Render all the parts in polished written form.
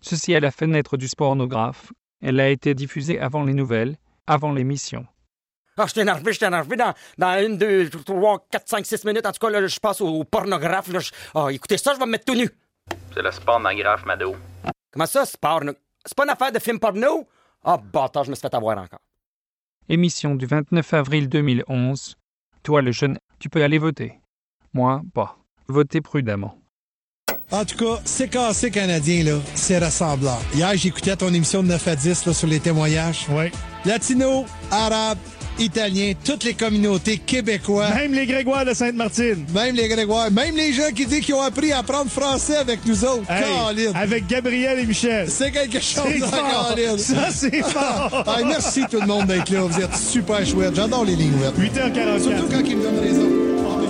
Ceci est la fenêtre du spornographe. Elle a été diffusée avant les nouvelles, avant l'émission. Ah, je suis énervé. Dans 1, 2, 3, 4, 5, 6 minutes, en tout cas, là, je passe au pornographe. Là, écoutez ça, je vais me mettre tout nu. C'est le spornographe, Mado. Comment ça, c'est porno? C'est pas une affaire de film porno? Ah, bâtard, je me suis fait avoir encore. Émission du 29 avril 2011. Toi, le jeune, tu peux aller voter. Moi, pas. Votez prudemment. En tout cas, CKC canadien, là, c'est ressemblant. Hier, j'écoutais ton émission de 9 à 10 là, sur les témoignages. Oui. Latino, arabe, italien, toutes les communautés québécois. Même les Grégoire de Sainte-Martine. Même les Grégoire. Même les gens qui disent qu'ils ont appris à apprendre français avec nous autres. Hey, avec Gabriel et Michel. C'est quelque chose, c'est fort. Ça, c'est fort. Hey, merci tout le monde d'être là. Vous êtes super chouettes. J'adore les lignes ouvertes. 8h44. Surtout quand ils me donnent raison.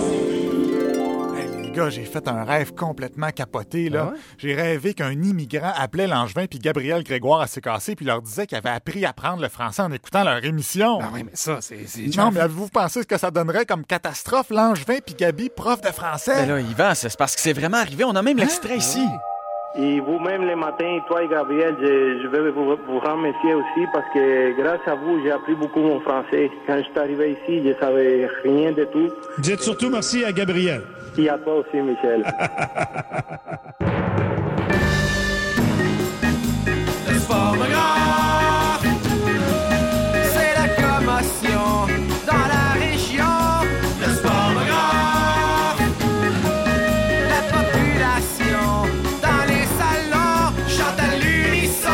J'ai fait un rêve complètement capoté. Là. Ah ouais? J'ai rêvé qu'un immigrant appelait Langevin puis Gabriel Grégoire à CKC puis leur disait qu'il avait appris à apprendre le français en écoutant leur émission. Ah oui, mais ça, c'est... Non, mais avez-vous pensé ce que ça donnerait comme catastrophe, Langevin puis Gabi, prof de français? Ben là, Yvan, c'est parce que c'est vraiment arrivé. On a même l'extrait ici. Et vous-même, les matins, toi et Gabriel, je vais vous remercier aussi parce que grâce à vous, j'ai appris beaucoup mon français. Quand je suis arrivé ici, je savais rien de tout. Dites surtout merci à Gabriel. Et à toi aussi, Michel. Le spornographe, c'est la commotion dans la région. Le spornographe, la population dans les salons chante à l'unisson.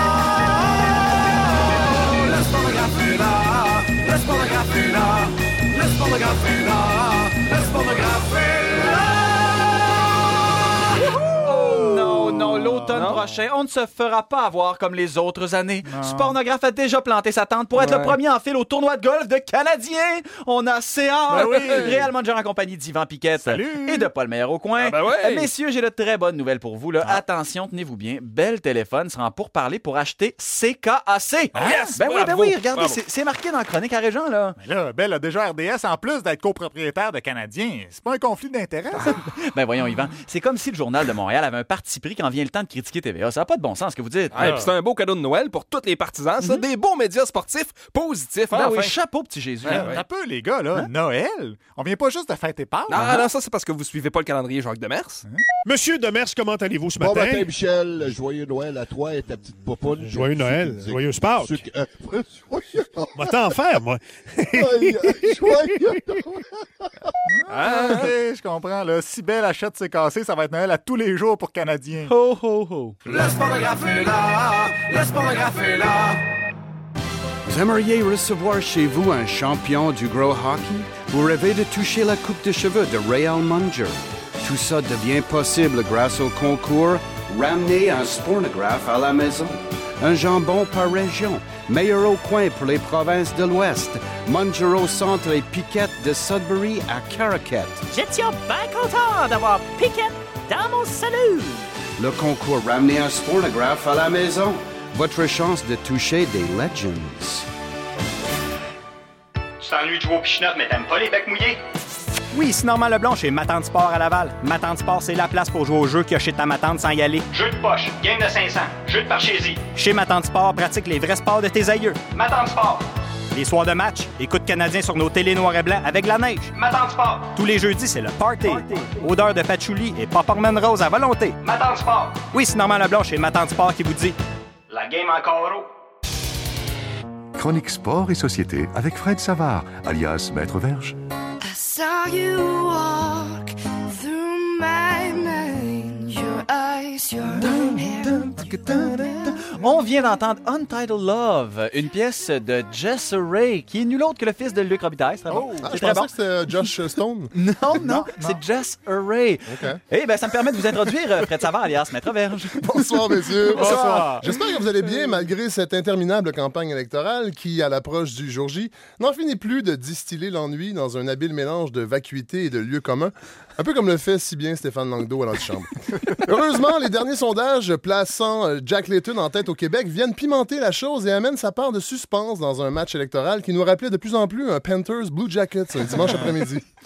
Le spornographe est là, le spornographe est là, le spornographe est là, le spornographe est là. Non, l'automne prochain, on ne se fera pas avoir comme les autres années. Spornographe a déjà planté sa tente pour être le premier en file au tournoi de golf de Canadiens. On a CA, Réal Manger en compagnie d'Yvan Piquette et de Paul Meilleur au coin. Messieurs, j'ai de très bonnes nouvelles pour vous. Là. Attention, tenez-vous bien. Bell Téléphone sera en pourparlers pour acheter CKAC. Yes! Ben oui, regardez, c'est marqué dans la chronique à Régent, là. Mais là, Bell a déjà RDS en plus d'être copropriétaire de Canadiens. C'est pas un conflit d'intérêts, ça? Ben voyons, Yvan, c'est comme si le Journal de Montréal avait un parti pris quand vient le temps de critiquer TVA. Ça n'a pas de bon sens ce que vous dites. Et puis c'est un beau cadeau de Noël pour tous les partisans. Ça, des beaux médias sportifs positifs. Ben oui, chapeau, petit Jésus. Un peu, les gars, là. Noël? On vient pas juste de fêter Pâques. Non, ça, c'est parce que vous suivez pas le calendrier Jacques Demers. Monsieur Demers, comment allez-vous ce matin? Bon matin, Michel. Joyeux Noël à toi et ta petite popoune. Joyeux Noël. Joyeux Pâques. Va t'en faire, moi. Joyeux Noël. OK, je comprends. Là. Si Bell achète CKC, ça va être Noël à tous les jours pour Canadiens. Ho, ho, ho. Le spornographe est là, le spornographe est là. Vous aimeriez recevoir chez vous un champion du gros hockey? Vous rêvez de toucher la coupe de cheveux de Réal Manger? Tout ça devient possible grâce au concours Ramenez un spornographe à la maison. Un jambon par région. Meilleur au coin pour les provinces de l'Ouest. Manger au centre et Piquette de Sudbury à Caraquette. J'étais bien content d'avoir Piquette dans mon salut. Le concours Ramenez un spornographe à la maison. Votre chance de toucher des legends. Tu t'ennuies de jouer au pichenote, mais t'aimes pas les becs mouillés? Oui, c'est Normand Leblanc chez Ma Tante Sport à Laval. Ma Tante Sport, c'est la place pour jouer au jeu qu'il y a chez ta ma tante sans y aller. Jeu de poche, game de 500, jeu de parchésie. Chez Ma Tante Sport, pratique les vrais sports de tes aïeux. Ma Tante Sport. Les soirs de match, écoute Canadien sur nos télés noir et blanc avec la neige. Ma Tante Sport. Tous les jeudis, c'est le party. Odeur de patchouli et popcorn rose à volonté. Ma Tante Sport. Oui, c'est Normand Leblanc chez Ma Tante Sport qui vous dit... La game encore haut. Chronique Sport et Société avec Fred Savard, alias Maître Verge. I saw you walk through my mind. Your eyes, your hair. On vient d'entendre Untitled Love, une pièce de Jess Ray, qui est nul autre que le fils de Luc Robitaille. C'est très bon. Je pensais que c'était Josh Stone. Non, c'est Jess Ray. Okay. Eh bien, ça me permet de vous introduire Fred Savard, alias Maître Verge. Bonsoir, messieurs. Bonsoir. J'espère que vous allez bien, malgré cette interminable campagne électorale qui, à l'approche du jour J, n'en finit plus de distiller l'ennui dans un habile mélange de vacuité et de lieux communs, un peu comme le fait si bien Stéphane Langdo à l'antichambre. Heureusement, les derniers sondages plaçant Jack Layton en tête au Québec viennent pimenter la chose et amènent sa part de suspense dans un match électoral qui nous rappelait de plus en plus un Panthers Blue Jackets un dimanche après-midi.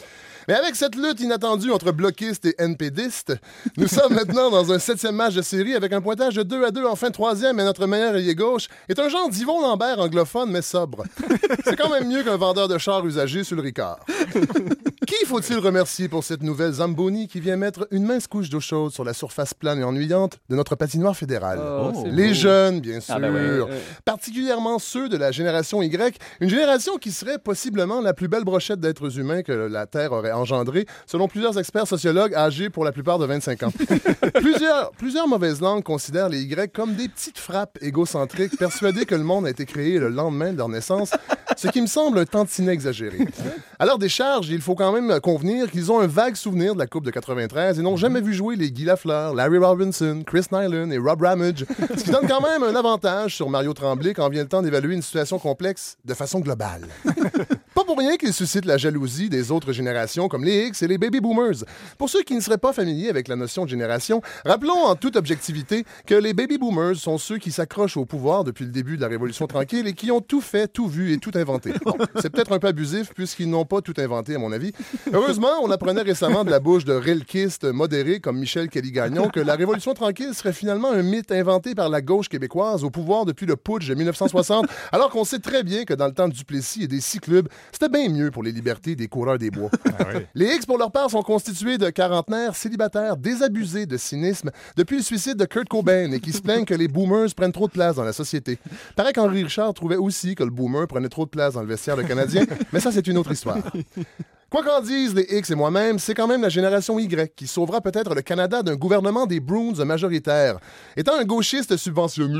Mais avec cette lutte inattendue entre bloquistes et NPDistes, nous sommes maintenant dans un 7e match de série avec un pointage de 2-2 en fin de 3e et notre meilleur ailier gauche est un genre d'Yvon Lambert anglophone mais sobre. C'est quand même mieux qu'un vendeur de chars usagés sur le Ricard. Qui faut-il remercier pour cette nouvelle Zamboni qui vient mettre une mince couche d'eau chaude sur la surface plane et ennuyante de notre patinoire fédérale? Les jeunes, bien sûr. Particulièrement ceux de la génération Y, une génération qui serait possiblement la plus belle brochette d'êtres humains que la Terre aurait engendrée, selon plusieurs experts sociologues âgés pour la plupart de 25 ans. Plusieurs mauvaises langues considèrent les Y comme des petites frappes égocentriques, persuadées que le monde a été créé le lendemain de leur naissance, ce qui me semble un tantinet exagéré. À leur décharge, il faut quand même convenir qu'ils ont un vague souvenir de la Coupe de 93 et n'ont jamais vu jouer les Guy Lafleur, Larry Robinson, Chris Nyland et Rob Ramage, ce qui donne quand même un avantage sur Mario Tremblay quand vient le temps d'évaluer une situation complexe de façon globale. Pas pour rien qu'ils suscitent la jalousie des autres générations comme les X et les Baby Boomers. Pour ceux qui ne seraient pas familiers avec la notion de génération, rappelons en toute objectivité que les Baby Boomers sont ceux qui s'accrochent au pouvoir depuis le début de la Révolution tranquille et qui ont tout fait, tout vu et tout inventé. Bon, c'est peut-être un peu abusif puisqu'ils n'ont pas tout inventé à mon avis. Heureusement, on apprenait récemment de la bouche de rilkistes modérés comme Michel Kelly-Gagnon que la Révolution tranquille serait finalement un mythe inventé par la gauche québécoise au pouvoir depuis le putsch de 1960, alors qu'on sait très bien que dans le temps de Duplessis et des six-clubs, c'était bien mieux pour les libertés des coureurs des bois. Les X, pour leur part, sont constitués de quarantenaires célibataires désabusés de cynisme depuis le suicide de Kurt Cobain et qui se plaignent que les boomers prennent trop de place dans la société. Paraît qu'Henri Richard trouvait aussi que le boomer prenait trop de place dans le vestiaire de Canadien, mais ça, c'est une autre histoire. Quoi qu'en disent les X et moi-même, c'est quand même la génération Y qui sauvera peut-être le Canada d'un gouvernement des Bruins majoritaire. Étant un gauchiste subventionné...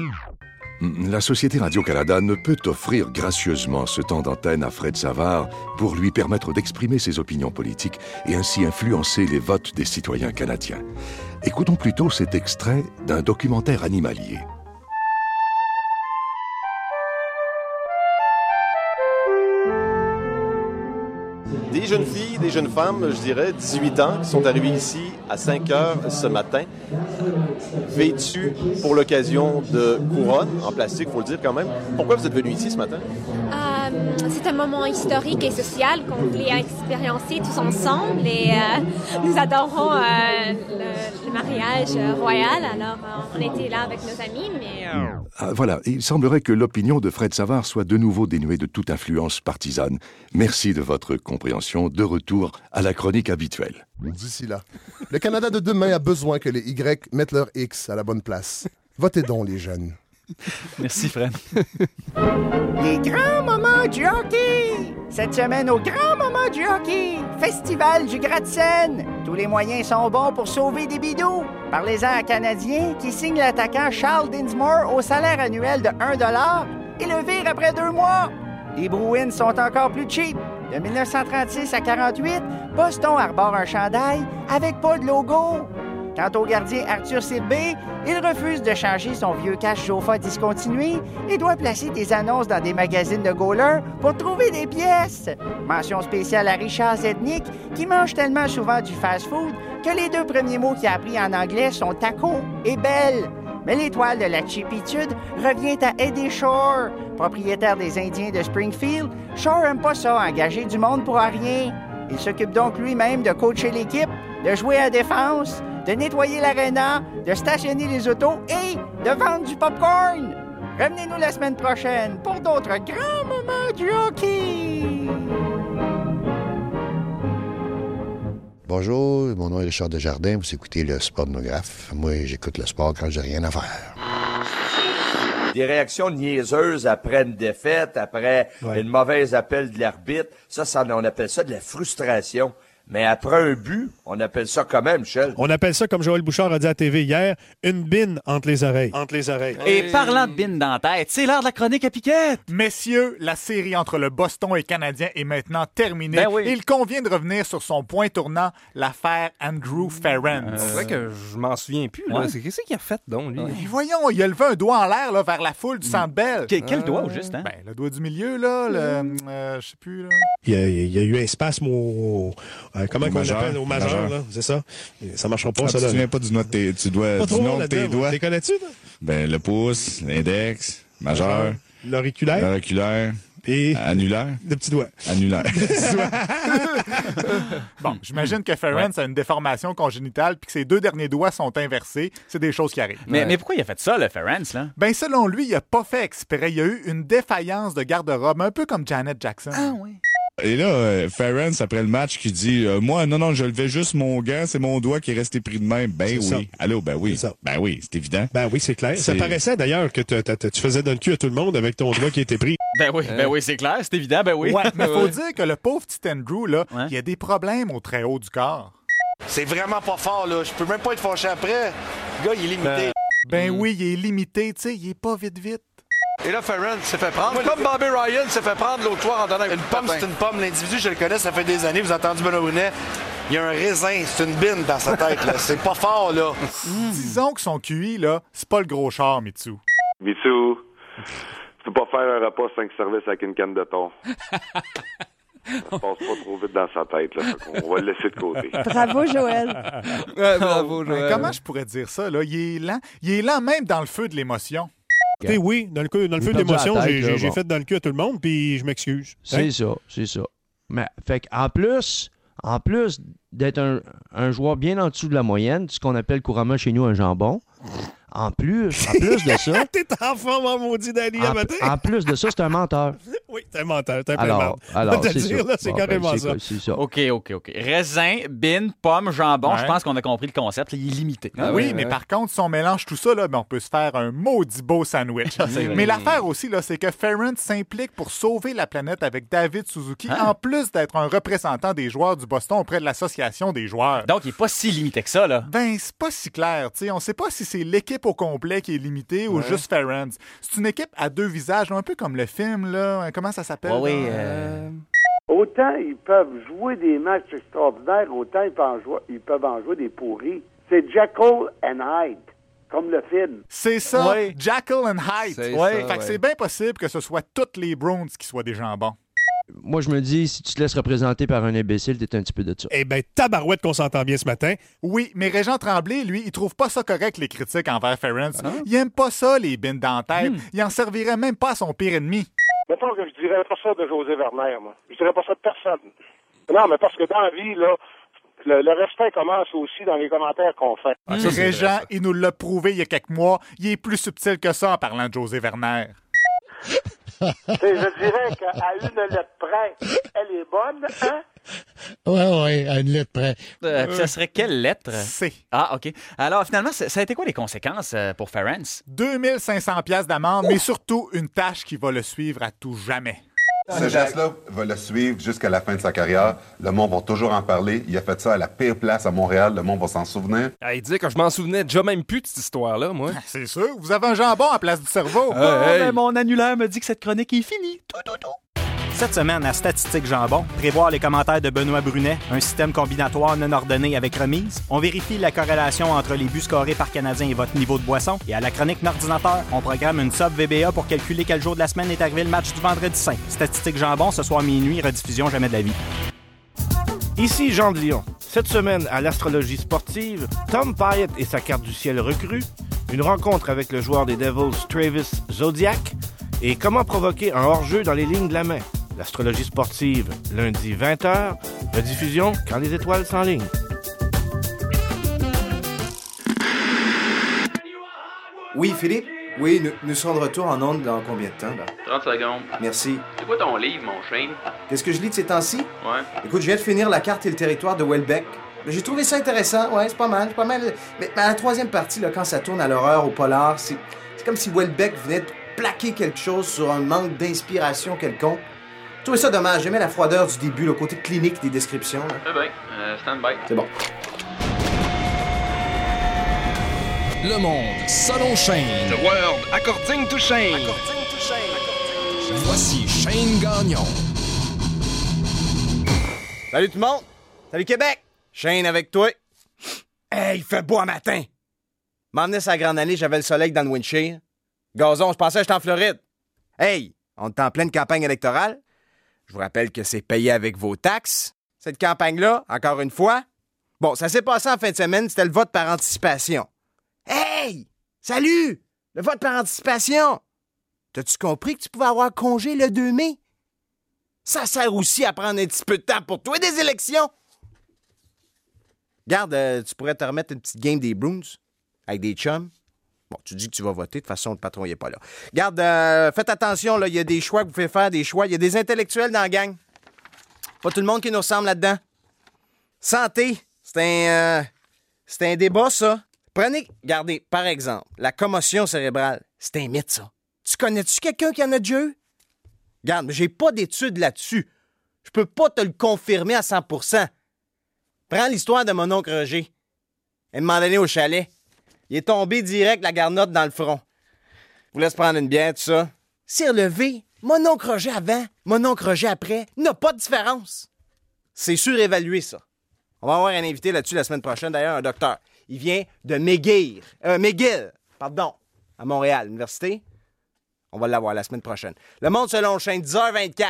La Société Radio-Canada ne peut offrir gracieusement ce temps d'antenne à Fred Savard pour lui permettre d'exprimer ses opinions politiques et ainsi influencer les votes des citoyens canadiens. Écoutons plutôt cet extrait d'un documentaire animalier. Des jeunes filles, des jeunes femmes, je dirais, 18 ans, qui sont arrivées ici à 5 heures ce matin, vêtues pour l'occasion de couronnes en plastique, il faut le dire quand même. Pourquoi vous êtes venus ici ce matin? C'est un moment historique et social qu'on voulait expériencer tous ensemble et nous adorons le mariage royal, alors on était là avec nos amis, mais... Voilà, il semblerait que l'opinion de Fred Savard soit de nouveau dénuée de toute influence partisane. Merci de votre compréhension. De retour à la chronique habituelle. D'ici là, le Canada de demain a besoin que les Y mettent leur X à la bonne place. Votez donc, les jeunes. Merci, Fred. Les grands moments du hockey! Cette semaine, au grand moment du hockey, Festival du gratte-ciel. Tous les moyens sont bons pour sauver des bidous. Parlez-en à Canadiens qui signe l'attaquant Charles Dinsmore au salaire annuel de 1 $ et le vire après 2 mois. Les Bruins sont encore plus cheap. De 1936 à 48, Boston arbore un chandail avec pas de logo. Quant au gardien Arthur Sirbé, il refuse de changer son vieux cache Jofa discontinué et doit placer des annonces dans des magazines de goalers pour trouver des pièces. Mention spéciale à Richard Zednik, qui mange tellement souvent du fast-food que les 2 premiers mots qu'il a appris en anglais sont taco et belle. Mais l'étoile de la cheapitude revient à Eddie Shore, propriétaire des Indiens de Springfield. Shore aime pas ça, engager du monde pour rien. Il s'occupe donc lui-même de coacher l'équipe, de jouer à défense, de nettoyer l'aréna, de stationner les autos et de vendre du popcorn. Revenez-nous la semaine prochaine pour d'autres grands moments du hockey. Bonjour, mon nom est Richard Desjardins, vous écoutez le Sportnographe. Moi, j'écoute le sport quand j'ai rien à faire. Des réactions niaiseuses après une défaite, après une mauvaise appel de l'arbitre, ça, on appelle ça de la frustration. Mais après un but, on appelle ça comment, Michel? On appelle ça, comme Joël Bouchard a dit à TV hier, une bine entre les oreilles. Entre les oreilles. Et parlant de bine dans la tête, c'est l'heure de la chronique à Piquette. Messieurs, la série entre le Boston et le Canadien est maintenant terminée. Ben oui. Et il convient de revenir sur son point tournant, l'affaire Andrew Ference. C'est vrai que je m'en souviens plus. Là. Qu'est-ce qu'il a fait, donc, lui? Et voyons, il a levé un doigt en l'air là, vers la foule du Centre Bell. Quel doigt, au juste, hein? Ben, le doigt du milieu, là, je sais plus, là. Il y a eu un spasme au... comment on l'appelle? Au majeur, là, c'est ça. Ça marchera pas, ça, là. Tu te souviens pas du nom de tes, tes doigts? Tu connais-tu, là? Ben, le pouce, l'index, majeur. L'auriculaire. L'auriculaire. Et... Annulaire? Le petit doigt. Annulaire. Bon, j'imagine que Ferentz a une déformation congénitale puis que ses 2 derniers doigts sont inversés. C'est des choses qui arrivent. Mais pourquoi il a fait ça, le Ferentz, là? Ben, selon lui, il a pas fait exprès. Il y a eu une défaillance de garde-robe, un peu comme Janet Jackson. Ah oui. Et là, Ferentz, après le match, qui dit moi, non, je levais juste mon gant, c'est mon doigt qui est resté pris de même. Ben c'est oui. Ça. Allô, ben oui. C'est ça. Ben oui, c'est évident. Ben oui, c'est clair. Ça paraissait d'ailleurs que tu faisais dans le cul à tout le monde avec ton doigt qui était pris. Ben oui, c'est clair, c'est évident, ben oui. Ouais, mais faut dire que le pauvre petit Andrew, là, il a des problèmes au très haut du corps. C'est vraiment pas fort, là. Je peux même pas être fâché après. Le gars, il est limité. Ben oui, il est limité, tu sais, il est pas vite. Et là, Ferentz s'est fait prendre. Comme Bobby Ryan s'est fait prendre l'autre soir en donnant une pomme. C'est une pomme. L'individu, je le connais, ça fait des années. Vous avez entendu Benoît Brunet. Il y a un raisin, c'est une bine dans sa tête, là. C'est pas fort, là. Disons que son QI, là, c'est pas le gros char, Mitsu. Mitsu, tu peux pas faire un repas 5 services avec une canne de thon. Ça passe pas trop vite dans sa tête, là. On va le laisser de côté. Bravo, Joël. Bravo, Joël. Comment je pourrais dire ça, là? Il est lent. Il est lent même dans le feu de l'émotion. Oui, dans le feu de l'émotion, j'ai fait dans le cul à tout le monde, puis je m'excuse. C'est ça. Mais, fait qu'en plus d'être un joueur bien en dessous de la moyenne, ce qu'on appelle couramment chez nous un jambon, en plus de ça... T'es en forme, mon maudit Danny, à matin. En plus de ça, c'est un menteur. Oui, c'est un menteur. T'es un peu alors c'est dire, là, c'est carrément ça. C'est ça. OK. Raisin, bine, pomme, jambon, je pense qu'on a compris le concept. Là, il est limité. Oui, mais par contre, si on mélange tout ça, là, ben, on peut se faire un maudit beau sandwich. Mais l'affaire aussi, là, c'est que Ferentz s'implique pour sauver la planète avec David Suzuki, en plus d'être un représentant des joueurs du Boston auprès de l'association des joueurs. Donc, il est pas si limité que ça, là. Ben, c'est pas si clair. T'sais. On sait pas si c'est l'équipe au complet qui est limitée ou juste Ferentz. C'est une équipe à 2 visages, un peu comme le film, là. Comment ça s'appelle? Autant ils peuvent jouer des matchs extraordinaires, autant ils peuvent en jouer des pourris. C'est Jekyll and Hyde, comme le film. C'est ça, Jekyll and Hyde. Fait que c'est bien possible que ce soit toutes les Browns qui soient des jambons. Moi, je me dis, si tu te laisses représenter par un imbécile, t'es un petit peu de ça. Eh bien, tabarouette qu'on s'entend bien ce matin. Oui, mais Régent Tremblay, lui, il trouve pas ça correct, les critiques envers Ferentz. Il aime pas ça, les bines dentaires. Il en servirait même pas à son pire ennemi. Mettons que je dirais pas ça de José Werner, moi. Je dirais pas ça de personne. Non, mais parce que dans la vie, là, le respect commence aussi dans les commentaires qu'on fait. Régent, il nous l'a prouvé il y a quelques mois. Il est plus subtil que ça en parlant de José Werner. Je dirais qu'à une lettre près, elle est bonne, hein? Oui, à une lettre près. Ça serait quelle lettre? C. Ah, OK. Alors, finalement, ça a été quoi les conséquences pour Ferentz? 2500 piastres d'amende, mais surtout une tâche qui va le suivre à tout jamais. Ce geste-là va le suivre jusqu'à la fin de sa carrière. Le monde va toujours en parler. Il a fait ça à la pire place à Montréal. Le monde va s'en souvenir. Il dit que je m'en souvenais déjà même plus de cette histoire-là, moi. C'est sûr. Vous avez un jambon à place du cerveau. Mais mon annulaire me dit que cette chronique est finie. Cette semaine, à Statistique Jambon, prévoir les commentaires de Benoît Brunet, un système combinatoire non ordonné avec remise. On vérifie la corrélation entre les buts scorés par Canadien et votre niveau de boisson. Et à la chronique Nordinateur, on programme une sub VBA pour calculer quel jour de la semaine est arrivé le match du Vendredi Saint. Statistique Jambon, ce soir minuit, rediffusion jamais de la vie. Ici Jean de Lyon. Cette semaine, à l'Astrologie sportive, Tom Pyatt et sa carte du ciel recrue, une rencontre avec le joueur des Devils Travis Zodiac et comment provoquer un hors-jeu dans les lignes de la main. L'Astrologie sportive, lundi 20h, rediffusion quand les étoiles s'enlignent. Oui, Philippe? Oui, nous serons de retour en ondes dans combien de temps, là? 30 secondes. Merci. C'est quoi ton livre, mon Shane? Qu'est-ce que je lis de ces temps-ci? Ouais. Écoute, je viens de finir La carte et le territoire de Welbeck. J'ai trouvé ça intéressant, ouais, c'est pas mal. Mais à la troisième partie, là, quand ça tourne à l'horreur, au polar, c'est comme si Welbeck venait de plaquer quelque chose sur un manque d'inspiration quelconque. Je trouvais ça dommage. J'aimais la froideur du début, le côté clinique des descriptions. Là. Eh bien, stand-by. C'est bon. Le monde, Salon Shane. The world, according to Shane. Voici Shane Gagnon. Salut tout le monde. Salut Québec. Shane avec toi. Hey, il fait beau à matin. M'emmenais sa grande année, j'avais le soleil dans le windshield. Gazon, je pensais que j'étais en Floride. Hey, on est en pleine campagne électorale. Je vous rappelle que c'est payé avec vos taxes. Cette campagne-là, encore une fois. Bon, ça s'est passé en fin de semaine, c'était le vote par anticipation. Hey! Salut! Le vote par anticipation! T'as-tu compris que tu pouvais avoir congé le 2 mai? Ça sert aussi à prendre un petit peu de temps pour toi des élections. Regarde, tu pourrais te remettre une petite game des Bruins avec des chums. Bon, tu dis que tu vas voter. De toute façon, le patron n'est pas là. Regarde, faites attention, il y a des choix que vous pouvez faire, des choix. Il y a des intellectuels dans la gang. Pas tout le monde qui nous ressemble là-dedans. Santé, c'est un débat, ça. Regardez, par exemple, la commotion cérébrale. C'est un mythe, ça. Tu connais-tu quelqu'un qui en a déjà eu? Regarde, j'ai pas d'études là-dessus. Je peux pas te le confirmer à 100%. Prends l'histoire de mon oncle Roger. À un moment donné, au chalet, il est tombé direct la garnotte dans le front. Je vous laisse prendre une bière, tout ça. C'est relevé. Mon oncle Roger avant, mon oncle Roger après, n'a pas de différence. C'est surévalué, ça. On va avoir un invité là-dessus la semaine prochaine, d'ailleurs, un docteur. Il vient de McGill, à Montréal, l'université. On va l'avoir la semaine prochaine. Le Monde selon Shane, 10h24.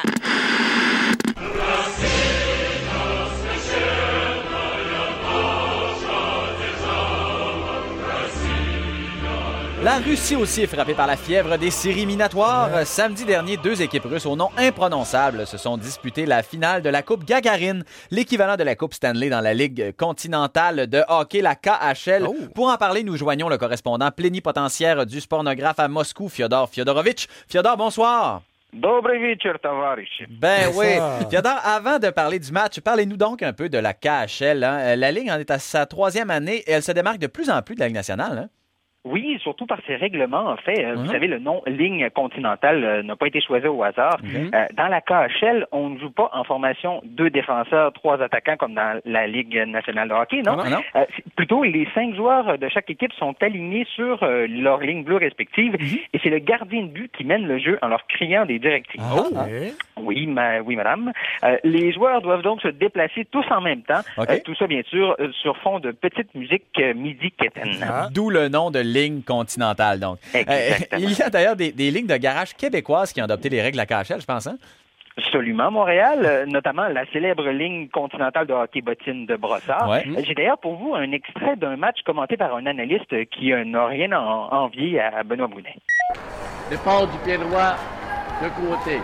La Russie aussi est frappée par la fièvre des séries éliminatoires. Samedi dernier, 2 équipes russes au nom imprononçable se sont disputées la finale de la Coupe Gagarine, l'équivalent de la Coupe Stanley dans la Ligue continentale de hockey, la KHL. Pour en parler, nous joignons le correspondant plénipotentiaire du Spornographe à Moscou, Fyodor Fyodorovitch. Fyodor, bonsoir. Добрый вечер, товарищи. Ben oui. Fyodor, avant de parler du match, parlez-nous donc un peu de la KHL. Hein. La Ligue en est à sa 3e année et elle se démarque de plus en plus de la Ligue nationale. Hein? Oui, surtout par ses règlements, en fait. Vous savez, le nom ligne continentale n'a pas été choisi au hasard. Dans la KHL, on ne joue pas en formation 2 défenseurs, 3 attaquants comme dans la Ligue nationale de hockey, non? Plutôt, les 5 joueurs de chaque équipe sont alignés sur leur ligne bleue respective et c'est le gardien de but qui mène le jeu en leur criant des directives. Oui, madame. Les joueurs doivent donc se déplacer tous en même temps. Tout ça, bien sûr, sur fond de petite musique midi-quétaine. D'où le nom de ligne continentale, donc. Il y a d'ailleurs des lignes de garage québécoises qui ont adopté les règles de la KHL, je pense, hein? Absolument, Montréal, notamment la célèbre ligne continentale de hockey bottine de Brossard. J'ai d'ailleurs pour vous un extrait d'un match commenté par un analyste qui n'a rien à envier à Benoît Brunet. Départ du pied droit de côté.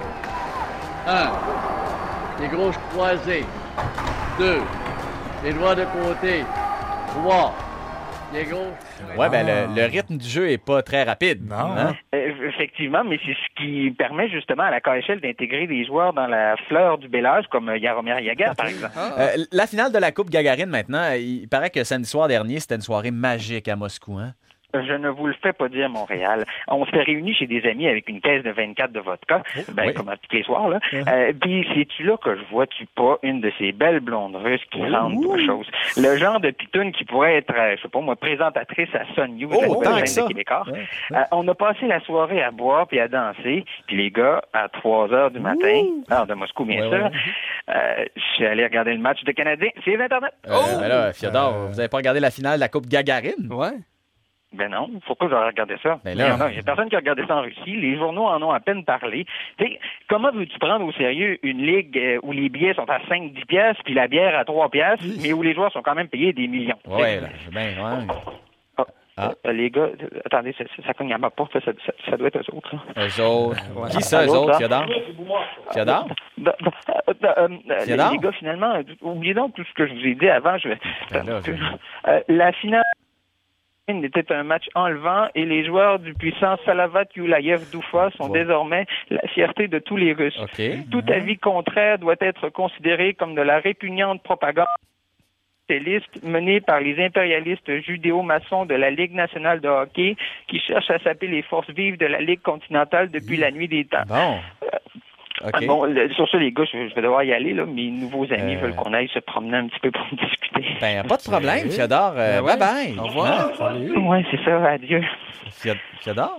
1. Pied gauche croisé. 2. Pied droit de côté. 3. Ouais, le rythme du jeu est pas très rapide. Non. Hein? Effectivement, mais c'est ce qui permet justement à la KHL d'intégrer des joueurs dans la fleur du bel âge, comme Jaromir Jagr, par exemple. La finale de la Coupe Gagarine, maintenant, il paraît que samedi soir dernier, c'était une soirée magique à Moscou, hein? Je ne vous le fais pas dire, Montréal. On s'est réunis chez des amis avec une caisse de 24 de vodka, comme à tous les soirs, là. Puis c'est-tu là que je vois-tu pas une de ces belles blondes russes qui rentrent pour chose? Le genre de pitoune qui pourrait être, je sais pas moi, présentatrice à Sun News, la nouvelle chaîne de Québécois. On a passé la soirée à boire puis à danser, puis les gars, à 3 heures du matin, heure de Moscou, bien sûr, je suis allé regarder le match de Canadiens. C'est Internet. Ben là, Fyodor, vous avez pas regardé la finale de la Coupe Gagarine? Ben non, pourquoi j'aurais regardé ça? Il n'y a personne qui a regardé ça en Russie. Les journaux en ont à peine parlé. T'sais, comment veux-tu prendre au sérieux une ligue où les billets sont à 5-10 piastres puis la bière à 3 piastres, mais où les joueurs sont quand même payés des millions? Les gars, attendez, ça cogne à ma porte, ça doit être eux autres. Eux autres? Qui ça, eux autres, Fyodor? Fyodor? Les gars, finalement, oubliez donc tout ce que je vous ai dit avant. La finale était un match enlevant et les joueurs du puissant Salavat Yuliaev-Doufa sont désormais la fierté de tous les Russes. Tout avis contraire doit être considéré comme de la répugnante propagande menée par les impérialistes judéo-maçons de la Ligue nationale de hockey qui cherchent à saper les forces vives de la Ligue continentale depuis la nuit des temps. Sur ça, les gars, je vais devoir y aller. Là. Mes nouveaux amis veulent qu'on aille se promener un petit peu pour discuter. Pas de problème, Fyodor. Bye-bye. Au revoir. Oui, c'est ça. Adieu. Fyodor?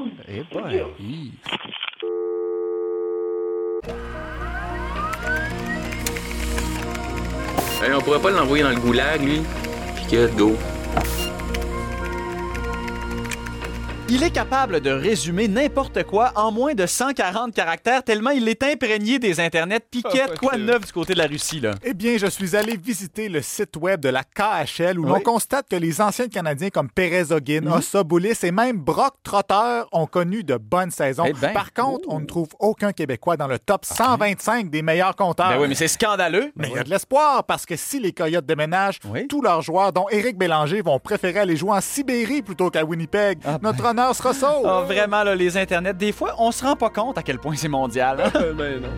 On pourrait pas l'envoyer dans le goulag, lui. Puis que, go. Il est capable de résumer n'importe quoi en moins de 140 caractères tellement il est imprégné des internets. Piquette, quoi de neuf du côté de la Russie, là? Eh bien, je suis allé visiter le site web de la KHL où l'on constate que les anciens Canadiens comme Perez-Oguin, Ossa Boulis et même Brock Trotter ont connu de bonnes saisons. Par contre, on ne trouve aucun Québécois dans le top 125 des meilleurs compteurs. Ben oui, mais c'est scandaleux. Mais il y a de l'espoir parce que si les Coyotes déménagent, tous leurs joueurs, dont Éric Bélanger, vont préférer aller jouer en Sibérie plutôt qu'à Winnipeg. Notre honneur sera sauve. Oh, vraiment, là, les internets, des fois, on se rend pas compte à quel point c'est mondial. Hein? Ben non.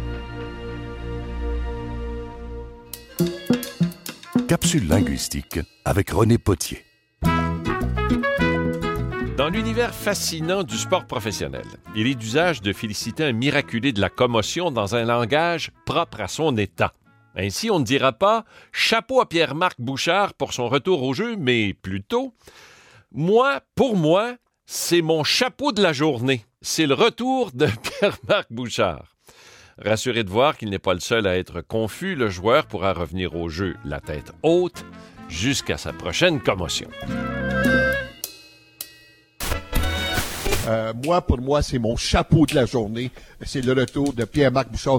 Capsule linguistique avec René Potier. Dans l'univers fascinant du sport professionnel, il est d'usage de féliciter un miraculé de la commotion dans un langage propre à son état. Ainsi, on ne dira pas « chapeau à Pierre-Marc Bouchard pour son retour au jeu », mais plutôt « pour moi, c'est mon chapeau de la journée. C'est le retour de Pierre-Marc Bouchard. » Rassuré de voir qu'il n'est pas le seul à être confus, le joueur pourra revenir au jeu la tête haute jusqu'à sa prochaine commotion. Pour moi, c'est mon chapeau de la journée. C'est le retour de Pierre-Marc Bouchard.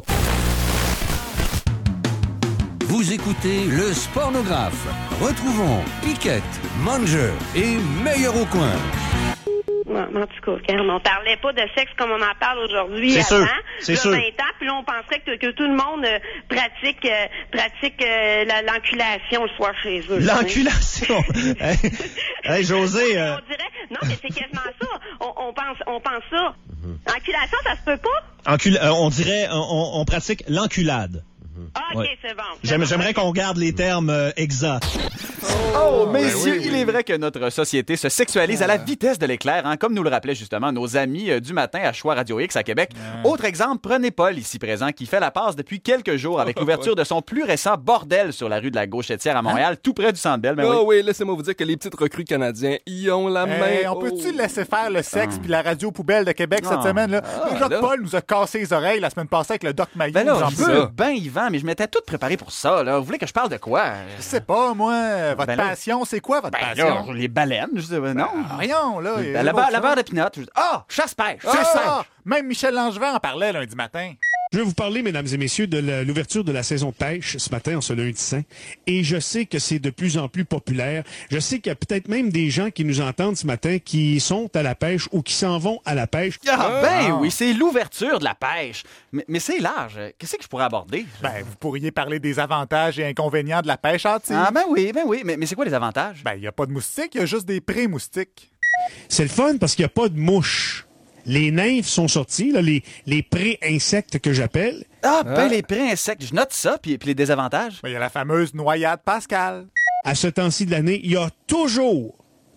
Vous écoutez le Spornographe. Retrouvons Piquette, Manger et Meilleur au coin. En tout cas, on ne parlait pas de sexe comme on en parle aujourd'hui. C'est avant, sûr, c'est sûr. 20 ans, puis là, on penserait que tout le monde pratique l'enculation le soir chez eux. L'enculation? Hey, José... On dirait... Non, mais c'est quasiment ça. On pense ça. Enculation, ça se peut pas? On dirait... On pratique l'enculade. Ah, OK, Ouais. c'est bon. J'aimerais qu'on garde les termes exacts. Oh, messieurs, il est vrai que notre société se sexualise à la vitesse de l'éclair, hein, comme nous le rappelaient justement nos amis du matin à Choix Radio X à Québec. Autre exemple, prenez Paul, ici présent, qui fait la passe depuis quelques jours avec l'ouverture de son plus récent bordel sur la rue de la Gauchetière à Montréal, tout près du Centre Bell. Oui, laissez-moi vous dire que les petites recrues canadiens, ils ont la main. On peut-tu laisser faire le sexe puis la radio poubelle de Québec cette semaine? Là? Déjà que Paul nous a cassé les oreilles la semaine passée avec le Doc Maillot. Ben là, je veux bien, Yvan, mais je m'étais tout préparé pour ça. Là. Vous voulez que je parle de quoi? Je sais pas, moi. Votre passion, c'est quoi votre passion? Là, les baleines, je sais pas, non? Rien, là. La beurre de pinot. Chasse-pêche. C'est ça! Même Michel Langevin en parlait lundi matin. Je vais vous parler, mesdames et messieurs, de l'ouverture de la saison de pêche ce matin, en ce lundi saint. Et je sais que c'est de plus en plus populaire. Je sais qu'il y a peut-être même des gens qui nous entendent ce matin qui sont à la pêche ou qui s'en vont à la pêche. Oui, c'est l'ouverture de la pêche. Mais c'est large. Qu'est-ce que je pourrais aborder? Vous pourriez parler des avantages et inconvénients de la pêche hâtive. Ben oui. Mais c'est quoi les avantages? Il n'y a pas de moustiques, il y a juste des pré-moustiques. C'est le fun parce qu'il n'y a pas de mouches. Les nymphes sont sorties, là, les pré-insectes que j'appelle. Les pré-insectes, je note ça, puis les désavantages. Il y a la fameuse noyade Pascal. À ce temps-ci de l'année, il y a toujours,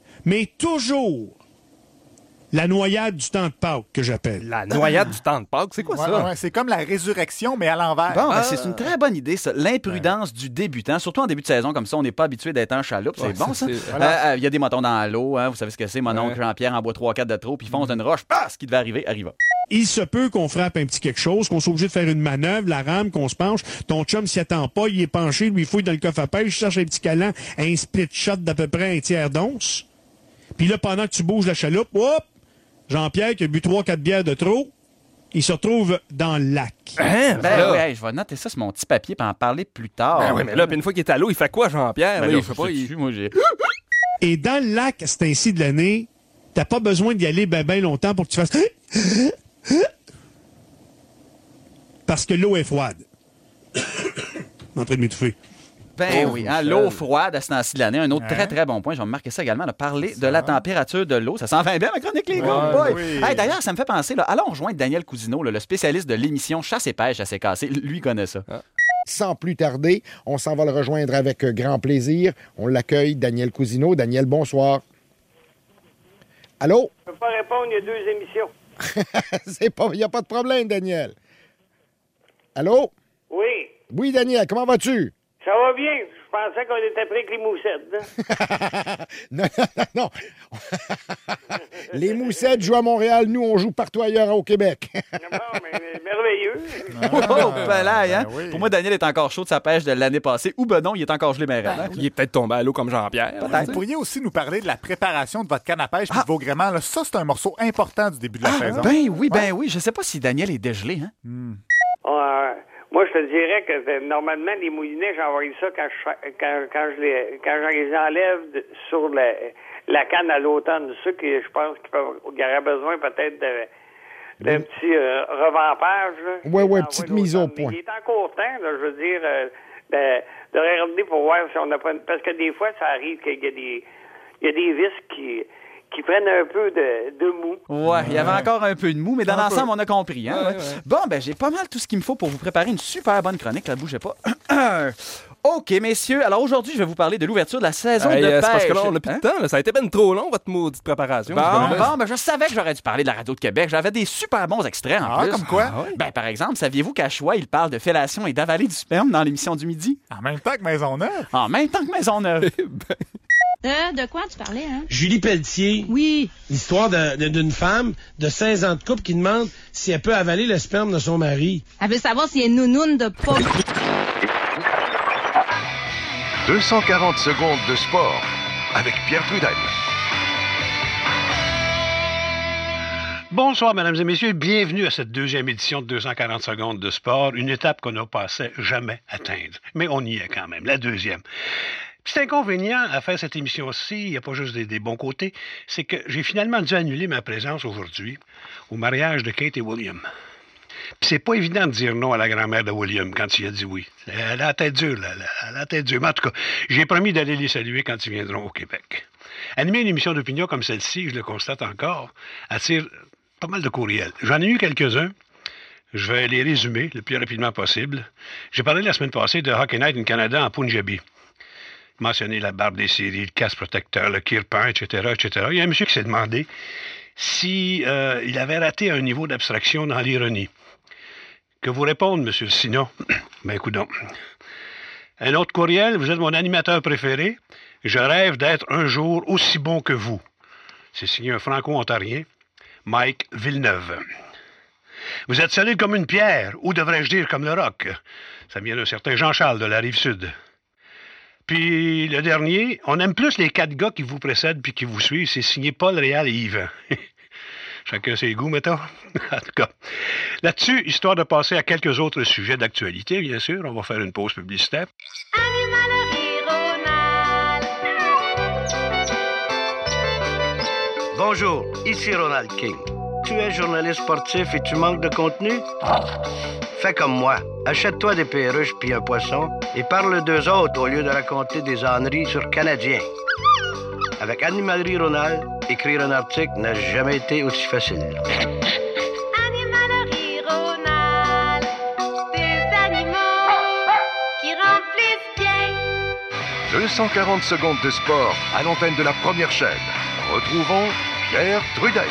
la noyade du temps de Pâques que j'appelle. La noyade du temps de Pâques, c'est quoi ça? C'est comme la résurrection, mais à l'envers. Bon, c'est une très bonne idée, ça. L'imprudence du débutant, surtout en début de saison, comme ça, on n'est pas habitué d'être en chaloupe. C'est bon, ça. Il y a des motons dans l'eau, hein, vous savez ce que c'est. Mon oncle Jean-Pierre en boit 3-4 de trop, puis fonce d'une roche. Ce qui devait arriver, arriva. Il se peut qu'on frappe un petit quelque chose, qu'on soit obligé de faire une manœuvre, la rame, qu'on se penche. Ton chum s'y attend pas, il est penché, lui, il fouille dans le coffre à pêche, il cherche un petit calan, un split shot d'à peu près un tiers d'once. Puis là, pendant que tu bouges la chaloupe, Jean-Pierre, qui a bu 3-4 bières de trop, il se retrouve dans le lac. Je vais noter ça sur mon petit papier pour en parler plus tard. Mais là, puis une fois qu'il est à l'eau, il fait quoi, Jean-Pierre? Je sais pas, Et dans le lac, c'est ainsi de l'année, t'as pas besoin d'y aller ben longtemps pour que tu fasses... Parce que l'eau est froide. En train de m'étouffer. L'eau froide à ce temps-ci de l'année. Un autre très, très bon point. Je vais me marquer ça également. Parler de la température de l'eau. Ça s'en va bien, ma chronique, les gars. D'ailleurs, ça me fait penser, allons rejoindre Daniel Cousineau, le spécialiste de l'émission Chasse et pêche à CKC. Lui connaît ça. Sans plus tarder, on s'en va le rejoindre avec grand plaisir. On l'accueille, Daniel Cousineau. Daniel, bonsoir. Allô? Je ne peux pas répondre, il y a 2 émissions. Il n'y a pas de problème, Daniel. Allô? Oui. Oui, Daniel, comment vas-tu? Ça va bien. Je pensais qu'on était prêts avec les moussettes. Non. Les moussettes jouent à Montréal. Nous, on joue partout ailleurs au Québec. Non, mais merveilleux. Oh, balaye, hein? oui. Pour moi, Daniel est encore chaud de sa pêche de l'année passée. Ou ben non, il est encore gelé mais raide, hein? Il est peut-être tombé à l'eau comme Jean-Pierre. Vous pourriez aussi nous parler de la préparation de votre canne à pêche et de vos gréements. Là, ça, c'est un morceau important du début de la saison. Ben oui. Je sais pas si Daniel est dégelé, hein? Moi, je te dirais que normalement, les moulinets, j'envoie ça quand je les enlève sur la canne à l'automne. Ceux qui, je pense qu'il y aurait besoin peut-être d'un petit revampage. Oui, petite mise au point. Il est encore temps, là, je veux dire, de regarder pour voir si on n'a pas... Parce que des fois, ça arrive qu'il y a des vis qui prennent un peu de mou. Ouais, il y avait encore un peu de mou, mais dans l'ensemble, on a compris. Hein? Ouais. Bon, ben j'ai pas mal tout ce qu'il me faut pour vous préparer une super bonne chronique. Là, bougez pas. OK, messieurs. Alors aujourd'hui, je vais vous parler de l'ouverture de la saison de pêche. C'est parce que là, on n'a plus de temps. Là. Ça a été ben trop long, votre maudite préparation. Bon, je savais que j'aurais dû parler de la radio de Québec. J'avais des super bons extraits en plus. Comme quoi? Ben, par exemple, saviez-vous qu'à Choix, il parle de fellation et d'avaler du sperme dans l'émission du midi? En même temps que Maisonneuve? En même temps que Maisonneuve. De quoi tu parlais, hein? Julie Pelletier. Oui. L'histoire d'une femme de 16 ans de couple qui demande si elle peut avaler le sperme de son mari. Elle veut savoir s'il y a une nounoune de pas. 240 secondes de sport avec Pierre Trudel. Bonsoir, mesdames et messieurs, et bienvenue à cette deuxième édition de 240 secondes de sport, une étape qu'on n'a pensé jamais atteindre. Mais on y est quand même, la deuxième. Petit inconvénient à faire cette émission-ci, il n'y a pas juste des bons côtés, c'est que j'ai finalement dû annuler ma présence aujourd'hui au mariage de Kate et William. Puis c'est pas évident de dire non à la grand-mère de William quand il a dit oui. Elle a la tête dure, là. Elle a la tête dure. Mais en tout cas, j'ai promis d'aller les saluer quand ils viendront au Québec. Animer une émission d'opinion comme celle-ci, je le constate encore, attire pas mal de courriels. J'en ai eu quelques-uns. Je vais les résumer le plus rapidement possible. J'ai parlé la semaine passée de Hockey Night in Canada en Punjabi. Mentionné la barbe des séries, le casse protecteur, le kirpan, etc., etc. Il y a un monsieur qui s'est demandé si il avait raté un niveau d'abstraction dans l'ironie. Que vous répondre, monsieur Sinon? Ben, coudonc. Un autre courriel, vous êtes mon animateur préféré. Je rêve d'être un jour aussi bon que vous. C'est signé un franco-ontarien, Mike Villeneuve. Vous êtes solide comme une pierre, ou devrais-je dire comme le roc. Ça vient d'un certain Jean-Charles de la Rive-Sud. Puis le dernier, on aime plus les 4 gars qui vous précèdent puis qui vous suivent. C'est signé Paul, Réal et Yves. Chacun ses goûts, mettons. En tout cas, là-dessus, histoire de passer à quelques autres sujets d'actualité, bien sûr, on va faire une pause publicitaire. Bonjour, ici Ronald King. Tu es journaliste sportif et tu manques de contenu? Fais comme moi. Achète-toi des perruches puis un poisson et parle d'eux autres au lieu de raconter des âneries sur Canadien. Avec Animalerie Ronald, écrire un article n'a jamais été aussi facile. Animalerie Ronald, des animaux qui remplissent bien. 240 secondes de sport à l'antenne de la première chaîne. Retrouvons Pierre Trudel.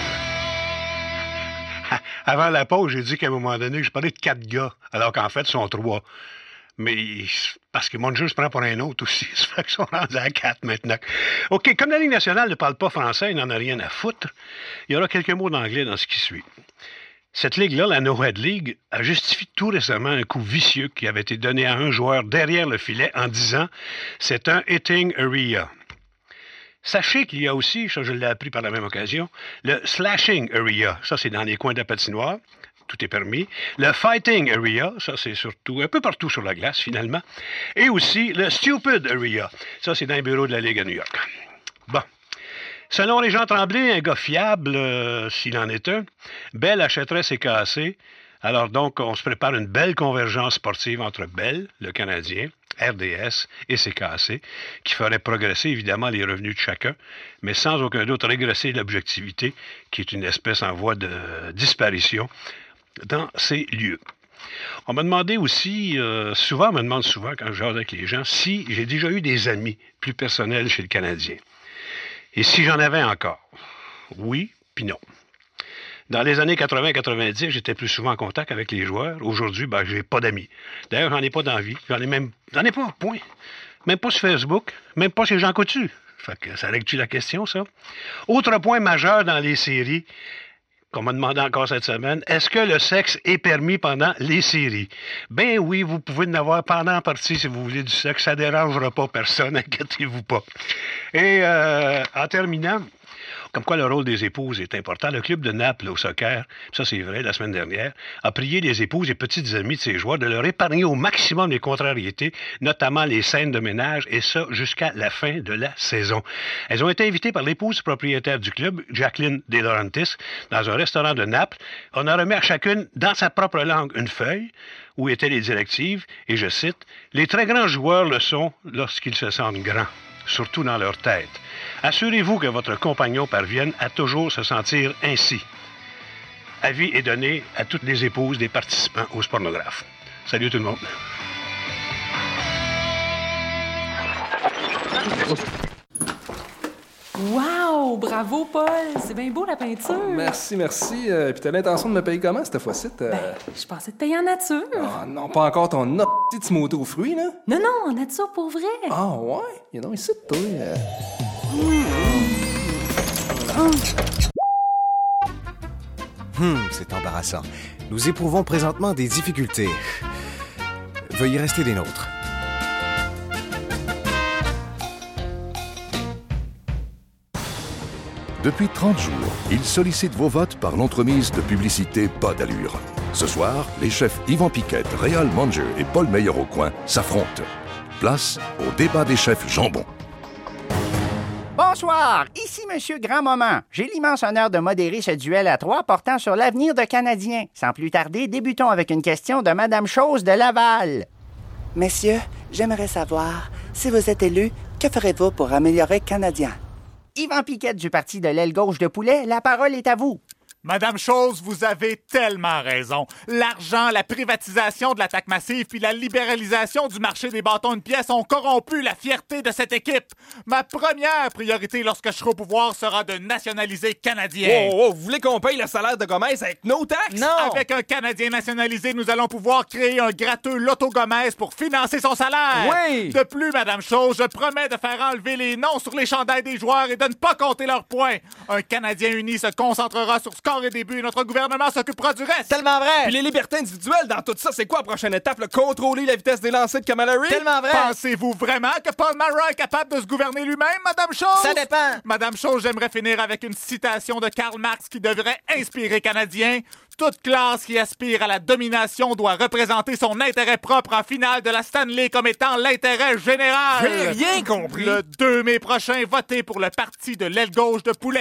Avant la pause, j'ai dit qu'à un moment donné, je parlais de 4 gars, alors qu'en fait, ils sont 3. Mais parce que mon jeu se prend pour un autre aussi. Ça fait qu'ils sont rendus à 4 maintenant. OK, comme la Ligue nationale ne parle pas français, il n'en a rien à foutre, il y aura quelques mots d'anglais dans ce qui suit. Cette ligue-là, la No-Head League, a justifié tout récemment un coup vicieux qui avait été donné à un joueur derrière le filet en disant « c'est un hitting area ». Sachez qu'il y a aussi, ça je l'ai appris par la même occasion, le slashing area, ça c'est dans les coins de la patinoire, tout est permis. Le fighting area, ça c'est surtout un peu partout sur la glace finalement. Et aussi le stupid area, ça c'est dans les bureaux de la Ligue à New York. Bon. Selon Régent Tremblay, un gars fiable, s'il en est un, Bell achèterait ses cassés. Alors donc, on se prépare une belle convergence sportive entre Bell, le Canadien, RDS et CKC, qui ferait progresser évidemment les revenus de chacun, mais sans aucun doute régresser l'objectivité, qui est une espèce en voie de disparition dans ces lieux. On m'a demandé aussi, on me demande souvent quand je jase avec les gens, si j'ai déjà eu des amis plus personnels chez le Canadien. Et si j'en avais encore? Oui, puis non. Dans les années 80-90, j'étais plus souvent en contact avec les joueurs. Aujourd'hui, j'ai pas d'amis. D'ailleurs, j'en ai pas d'envie. J'en ai pas, point. Même pas sur Facebook, même pas chez Jean Coutu. Fait que ça règle-tu la question, ça? Autre point majeur dans les séries, qu'on m'a demandé encore cette semaine, est-ce que le sexe est permis pendant les séries? Ben oui, vous pouvez en avoir pendant la partie si vous voulez du sexe. Ça dérangera pas personne, inquiétez-vous pas. Et en terminant, comme quoi le rôle des épouses est important, le club de Naples au soccer, ça c'est vrai, la semaine dernière, a prié les épouses et petites amies de ses joueurs de leur épargner au maximum les contrariétés, notamment les scènes de ménage, et ça jusqu'à la fin de la saison. Elles ont été invitées par l'épouse propriétaire du club, Jacqueline De Laurentiis, dans un restaurant de Naples. On a remis à chacune, dans sa propre langue, une feuille où étaient les directives, et je cite, « Les très grands joueurs le sont lorsqu'ils se sentent grands, surtout dans leur tête. Assurez-vous que votre compagnon parvienne à toujours se sentir ainsi. » Avis est donné à toutes les épouses des participants au Spornographe. Salut tout le monde. Wow! Bravo, Paul! C'est bien beau, la peinture! Merci. Puis t'as l'intention de me payer comment, cette fois-ci? Je pensais te payer en nature. Ah non, pas encore ton petit moto aux fruits, là? Non, en nature, pour vrai. Ah ouais? Il y en a ici, toi. C'est embarrassant. Nous éprouvons présentement des difficultés. Veuillez rester des nôtres. Depuis 30 jours, il sollicite vos votes par l'entremise de publicité pas d'allure. Ce soir, les chefs Yvan Piquette, Réal Manger et Paul Meyer-Aucoin s'affrontent. Place au débat des chefs jambon. Bonsoir, ici Monsieur Grand-Moment. J'ai l'immense honneur de modérer ce duel à 3 portant sur l'avenir de Canadiens. Sans plus tarder, débutons avec une question de Madame Chose de Laval. Messieurs, j'aimerais savoir, si vous êtes élu, que ferez-vous pour améliorer Canadien? Yvan Piquette du parti de l'aile gauche de Poulet, la parole est à vous. Madame Chose, vous avez tellement raison. L'argent, la privatisation de l'attaque massive puis la libéralisation du marché des bâtons de pièces ont corrompu la fierté de cette équipe. Ma première priorité lorsque je serai au pouvoir sera de nationaliser Canadien. Oh, vous voulez qu'on paye le salaire de Gomez avec nos taxes? Non! Avec un Canadien nationalisé, nous allons pouvoir créer un gratteux Lotto Gomez pour financer son salaire. Oui! De plus, Madame Chose, je promets de faire enlever les noms sur les chandails des joueurs et de ne pas compter leurs points. Un Canadien uni se concentrera sur score et début et notre gouvernement s'occupera du reste. Tellement vrai! Puis les libertés individuelles dans tout ça, c'est quoi la prochaine étape? Contrôler la vitesse des lancers de Kamala Harris? Tellement vrai! Pensez-vous vraiment que Paul Marat est capable de se gouverner lui-même, Madame Chose? Ça dépend! Madame Chose, j'aimerais finir avec une citation de Karl Marx qui devrait inspirer Canadiens. Toute classe qui aspire à la domination doit représenter son intérêt propre en finale de la Stanley comme étant l'intérêt général. J'ai rien compris. Le 2 mai prochain, votez pour le parti de l'aile gauche de Poulet.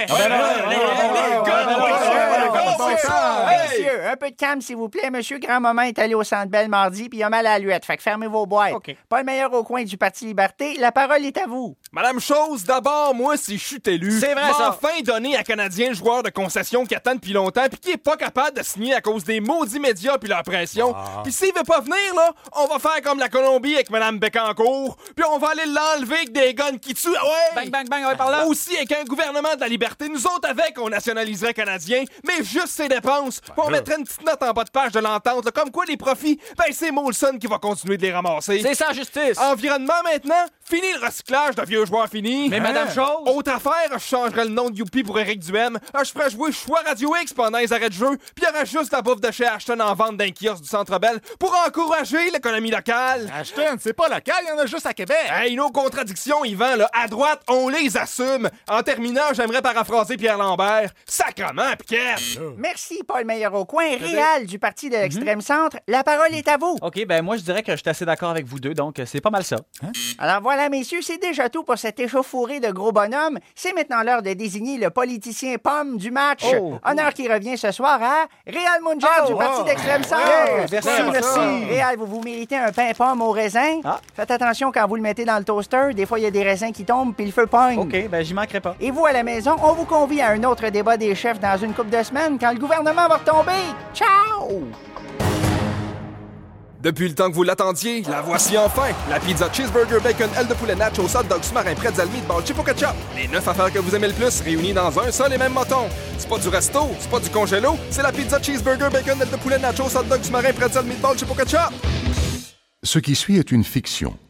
Messieurs, un peu de calme, s'il vous plaît. Monsieur Grand-Moment est allé au Centre Bell mardi puis il a mal à la luette. Fait que fermez vos boîtes. Okay. Paul Meyer-Aucoin du Parti Liberté, la parole est à vous. Madame Chose, d'abord, moi, si je suis élu, c'est vrai, ça. Enfin donner à Canadien le joueur de concession qui attend depuis longtemps puis qui est pas capable de signer à cause des maudits médias puis leur pression. Puis s'il veut pas venir, là, on va faire comme la Colombie avec Madame Bécancour, puis on va aller l'enlever avec des guns qui tuent. Ah ouais! Bang, on va par là. Aussi, avec un gouvernement de la liberté, nous autres avec, on nationaliserait Canadien, mais juste ses dépenses. Puis on mettrait une petite note en bas de page de l'entente, là, comme quoi les profits, ben c'est Molson qui va continuer de les ramasser. C'est ça, justice. Environnement maintenant, fini le recyclage de vieux joueurs finis. Mais Madame Chose... Autre affaire, je changerais le nom de Youpi pour Éric Duhem. Je ferais jouer Choix Radio X pendant les arrêts de jeu, puis il y aurait juste la bouffe de chez Ashton en vente d'un kiosque du Centre Bell pour encourager l'économie locale. Ashton, c'est pas local, il y en a juste à Québec. Hey, nos contradictions, Yvan, là, à droite, on les assume. En terminant, j'aimerais paraphraser Pierre Lambert. Sacrement, Piquette! Merci, Paul Meyer-Aucoin. Réal du Parti de l'extrême centre, la parole est à vous. OK, ben moi, je dirais que je suis assez d'accord avec vous deux, donc c'est pas mal ça. Alors voilà, messieurs, c'est déjà tout pour cette échauffourée de gros bonhommes. C'est maintenant l'heure de désigner le politicien pomme du match. Honneur qui revient ce soir à Réal Manger du Parti d'extrême centre. Merci. Réal, vous méritez un pain pomme au raisin. Faites attention quand vous le mettez dans le toaster. Des fois, il y a des raisins qui tombent puis le feu pogne. OK, ben j'y manquerai pas. Et vous, à la maison, on vous convie à un autre débat des chefs dans une couple de semaines quand le gouvernement va retomber. Ciao! Depuis le temps que vous l'attendiez, la voici enfin! La pizza cheeseburger bacon aile de poulet nacho hot dog sous-marin pretzel meatball chipo ketchup. Les 9 affaires que vous aimez le plus réunies dans un seul et même moton. C'est pas du resto, c'est pas du congélo, c'est la pizza cheeseburger bacon aile de poulet nacho hot dog sous-marin pretzel meatball chipo ketchup. Ce qui suit est une fiction.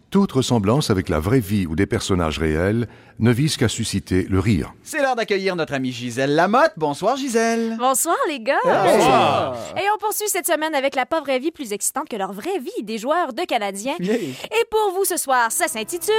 Toute ressemblance avec la vraie vie ou des personnages réels ne vise qu'à susciter le rire. C'est l'heure d'accueillir notre amie Gisèle Lamotte. Bonsoir, Gisèle. Bonsoir, les gars. Bonsoir. Et on poursuit cette semaine avec la pas vraie vie plus excitante que leur vraie vie des joueurs de Canadiens. Yeah. Et pour vous ce soir, ça s'intitule...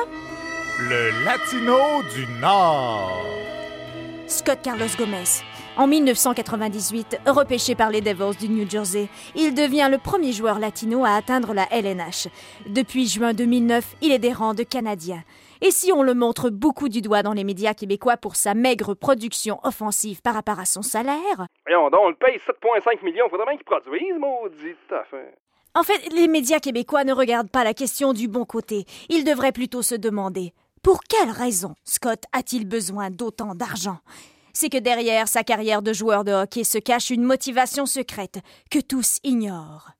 Le Latino du Nord. Scott Carlos Gomez. En 1998, repêché par les Devils du New Jersey, il devient le premier joueur latino à atteindre la LNH. Depuis juin 2009, il est des rangs de Canadiens. Et si on le montre beaucoup du doigt dans les médias québécois pour sa maigre production offensive par rapport à son salaire... Voyons donc, on le paye 7,5 millions. Faudrait bien qu'il produise, maudit affaire. En fait, les médias québécois ne regardent pas la question du bon côté. Ils devraient plutôt se demander « Pour quelle raison Scott a-t-il besoin d'autant d'argent ?» C'est que derrière sa carrière de joueur de hockey se cache une motivation secrète que tous ignorent.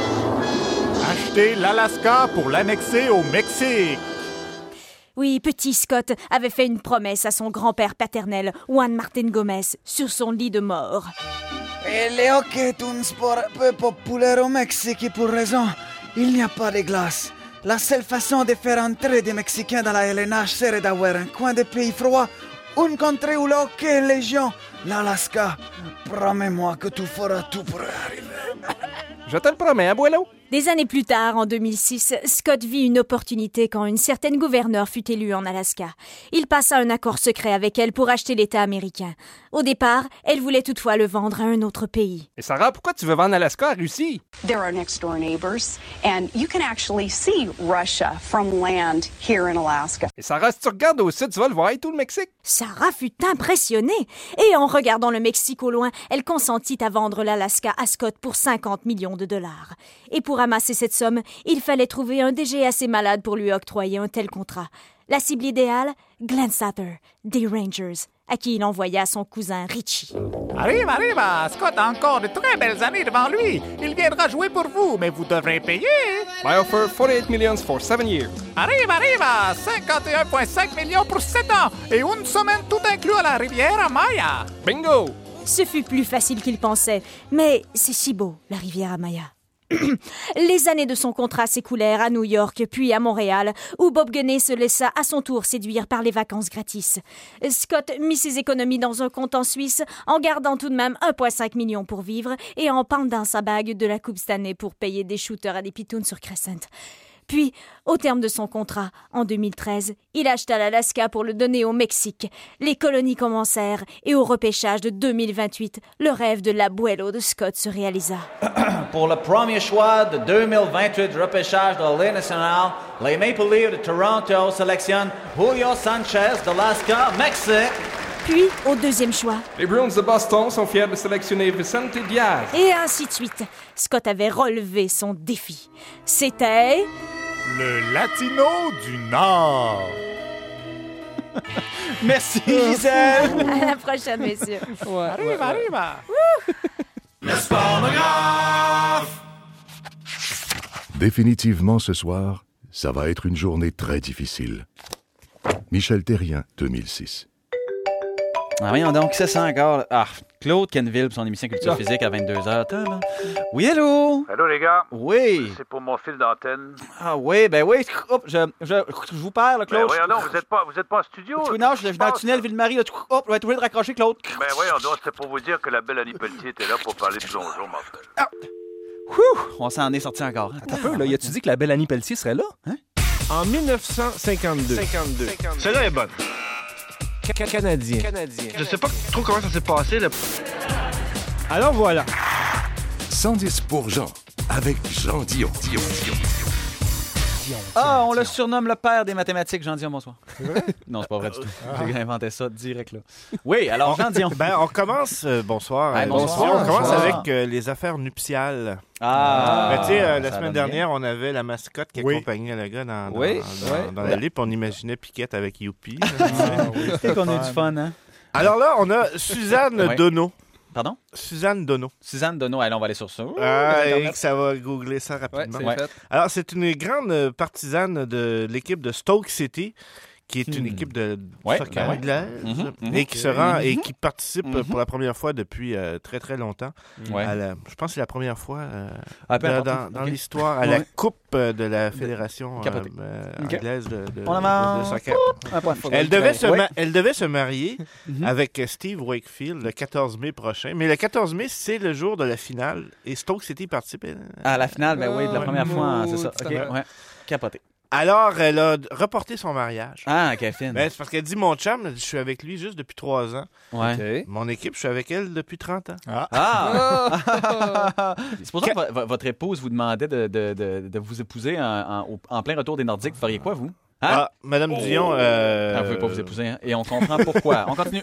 Acheter l'Alaska pour l'annexer au Mexique. Oui, petit Scott avait fait une promesse à son grand-père paternel, Juan Martin Gomez, sur son lit de mort. Le hockey est un sport peu populaire au Mexique et pour raison, il n'y a pas de glace. La seule façon de faire entrer des Mexicains dans la LNH serait d'avoir un coin de pays froid, une contrée où le hockey est légion, l'Alaska. Promets-moi que tu feras tout pour arriver. Je te le promets, abuelo. Des années plus tard, en 2006, Scott vit une opportunité quand une certaine gouverneure fut élue en Alaska. Il passa un accord secret avec elle pour acheter l'État américain. Au départ, elle voulait toutefois le vendre à un autre pays. Et Sarah, pourquoi tu veux vendre Alaska à Russie? There are next-door neighbors, and you can actually see Russia from land here in Alaska. Et Sarah, si tu regardes au sud, tu vas le voir et tout le Mexique. Sarah fut impressionnée. Et en regardant le Mexique au loin, elle consentit à vendre l'Alaska à Scott pour 50 millions de dollars. Et pour amasser cette somme, il fallait trouver un DG assez malade pour lui octroyer un tel contrat. La cible idéale, Glenn Sather, des Rangers, à qui il envoya son cousin Richie. Arrive, Scott a encore de très belles années devant lui. Il viendra jouer pour vous, mais vous devrez payer. I offer 48 millions for 7 years. Arrive, 51,5 millions pour 7 ans et une semaine tout inclus à la Riviera Maya. Bingo! Ce fut plus facile qu'il pensait, mais c'est si beau, la Riviera Maya. Les années de son contrat s'écoulèrent à New York puis à Montréal, où Bob Gainey se laissa à son tour séduire par les vacances gratis. Scott mit ses économies dans un compte en Suisse, en gardant tout de même 1,5 million pour vivre et en pendant sa bague de la Coupe Stanley pour payer des shooters à des pitounes sur Crescent. Puis, au terme de son contrat, en 2013, il acheta l'Alaska pour le donner au Mexique. Les colonies commencèrent et au repêchage de 2028, le rêve de l'abuelo de Scott se réalisa. Pour le premier choix de 2028 repêchage de la Ligue nationale, les Maple Leafs de Toronto sélectionnent Julio Sanchez d'Alaska, Mexique. Puis, au deuxième choix, Les Bruins de Boston sont fiers de sélectionner Vicente Diaz. et ainsi de suite. Scott avait relevé son défi. C'était... Le Latino du Nord. Merci, Gisèle. À la prochaine, messieurs. Arrive. Le Spornographe. Définitivement, ce soir, ça va être une journée très difficile. Michel Terrien, 2006. Ah, voyons donc, qui c'est ça encore? Ah, Claude Kenville pour son émission Culture Physique à 22h. Oui, allô? Allô, les gars? Oui. C'est pour mon fil d'antenne. Ah oui, ben oui. Hop, je vous perds, là, Claude. Ben voyons donc, vous êtes pas en studio? Non, je suis dans le tunnel Ville-Marie. Hop, je vais être obligé de raccrocher, Claude. Ben voyons donc, c'était pour vous dire que la belle Annie Pelletier était là pour parler de plongeon, ma frère. Ah. On s'en est sorti encore. Attends un peu, là. Y a-tu dit que la belle Annie Pelletier serait là? Hein? En 1952. Celle-là est bonne. Canadien. Je sais pas trop comment ça s'est passé, là. Alors voilà. 110 pour Jean, avec Jean Dion. Ah, on le surnomme le père des mathématiques, Jean Dion, bonsoir. Non, c'est pas vrai du tout. J'ai inventé ça direct, là. Oui, alors, Jean Dion. On commence, bonsoir. Bonsoir. On commence avec les affaires nuptiales. Ah! Tu sais, la ça semaine va dernière, on avait la mascotte qui accompagnait le gars dans la lip. On imaginait Piquette avec Youpi. C'était qu'on a eu du fun, hein? Alors là, on a Suzanne Donneau. Pardon? Suzanne Donneau. Suzanne Donneau, allez, on va aller sur ça. Eric, ça va googler ça rapidement. Ouais, c'est fait. Alors, c'est une grande partisane de l'équipe de Stoke City qui est une équipe de Ouais, soccer ben ouais. anglaise et qui se rend et qui participe pour la première fois depuis très très longtemps. Ouais. Je pense que c'est la première fois peu importe. dans Ok. l'histoire à la Coupe de la Fédération Capoté. anglaise de On avance. soccer. Un point de faute. Elle Ouais. devait se marier avec Steve Wakefield le 14 mai prochain, mais le 14 mai, c'est le jour de la finale et Stoke City participe. À la finale, ben oui, de la première fois, c'est ça. OK, ouais. Capoté. Alors, elle a reporté son mariage. Ah, Kevin. Ben, c'est parce qu'elle dit, mon chum, je suis avec lui juste depuis 3 ans. Ouais. Mon équipe, je suis avec elle depuis 30 ans. C'est pour ça que votre épouse vous demandait de vous épouser en plein retour des Nordiques. Vous feriez quoi, vous? Hein? Madame Dion... Elle ne pouvait pas vous épouser, hein? Et on comprend pourquoi. On continue.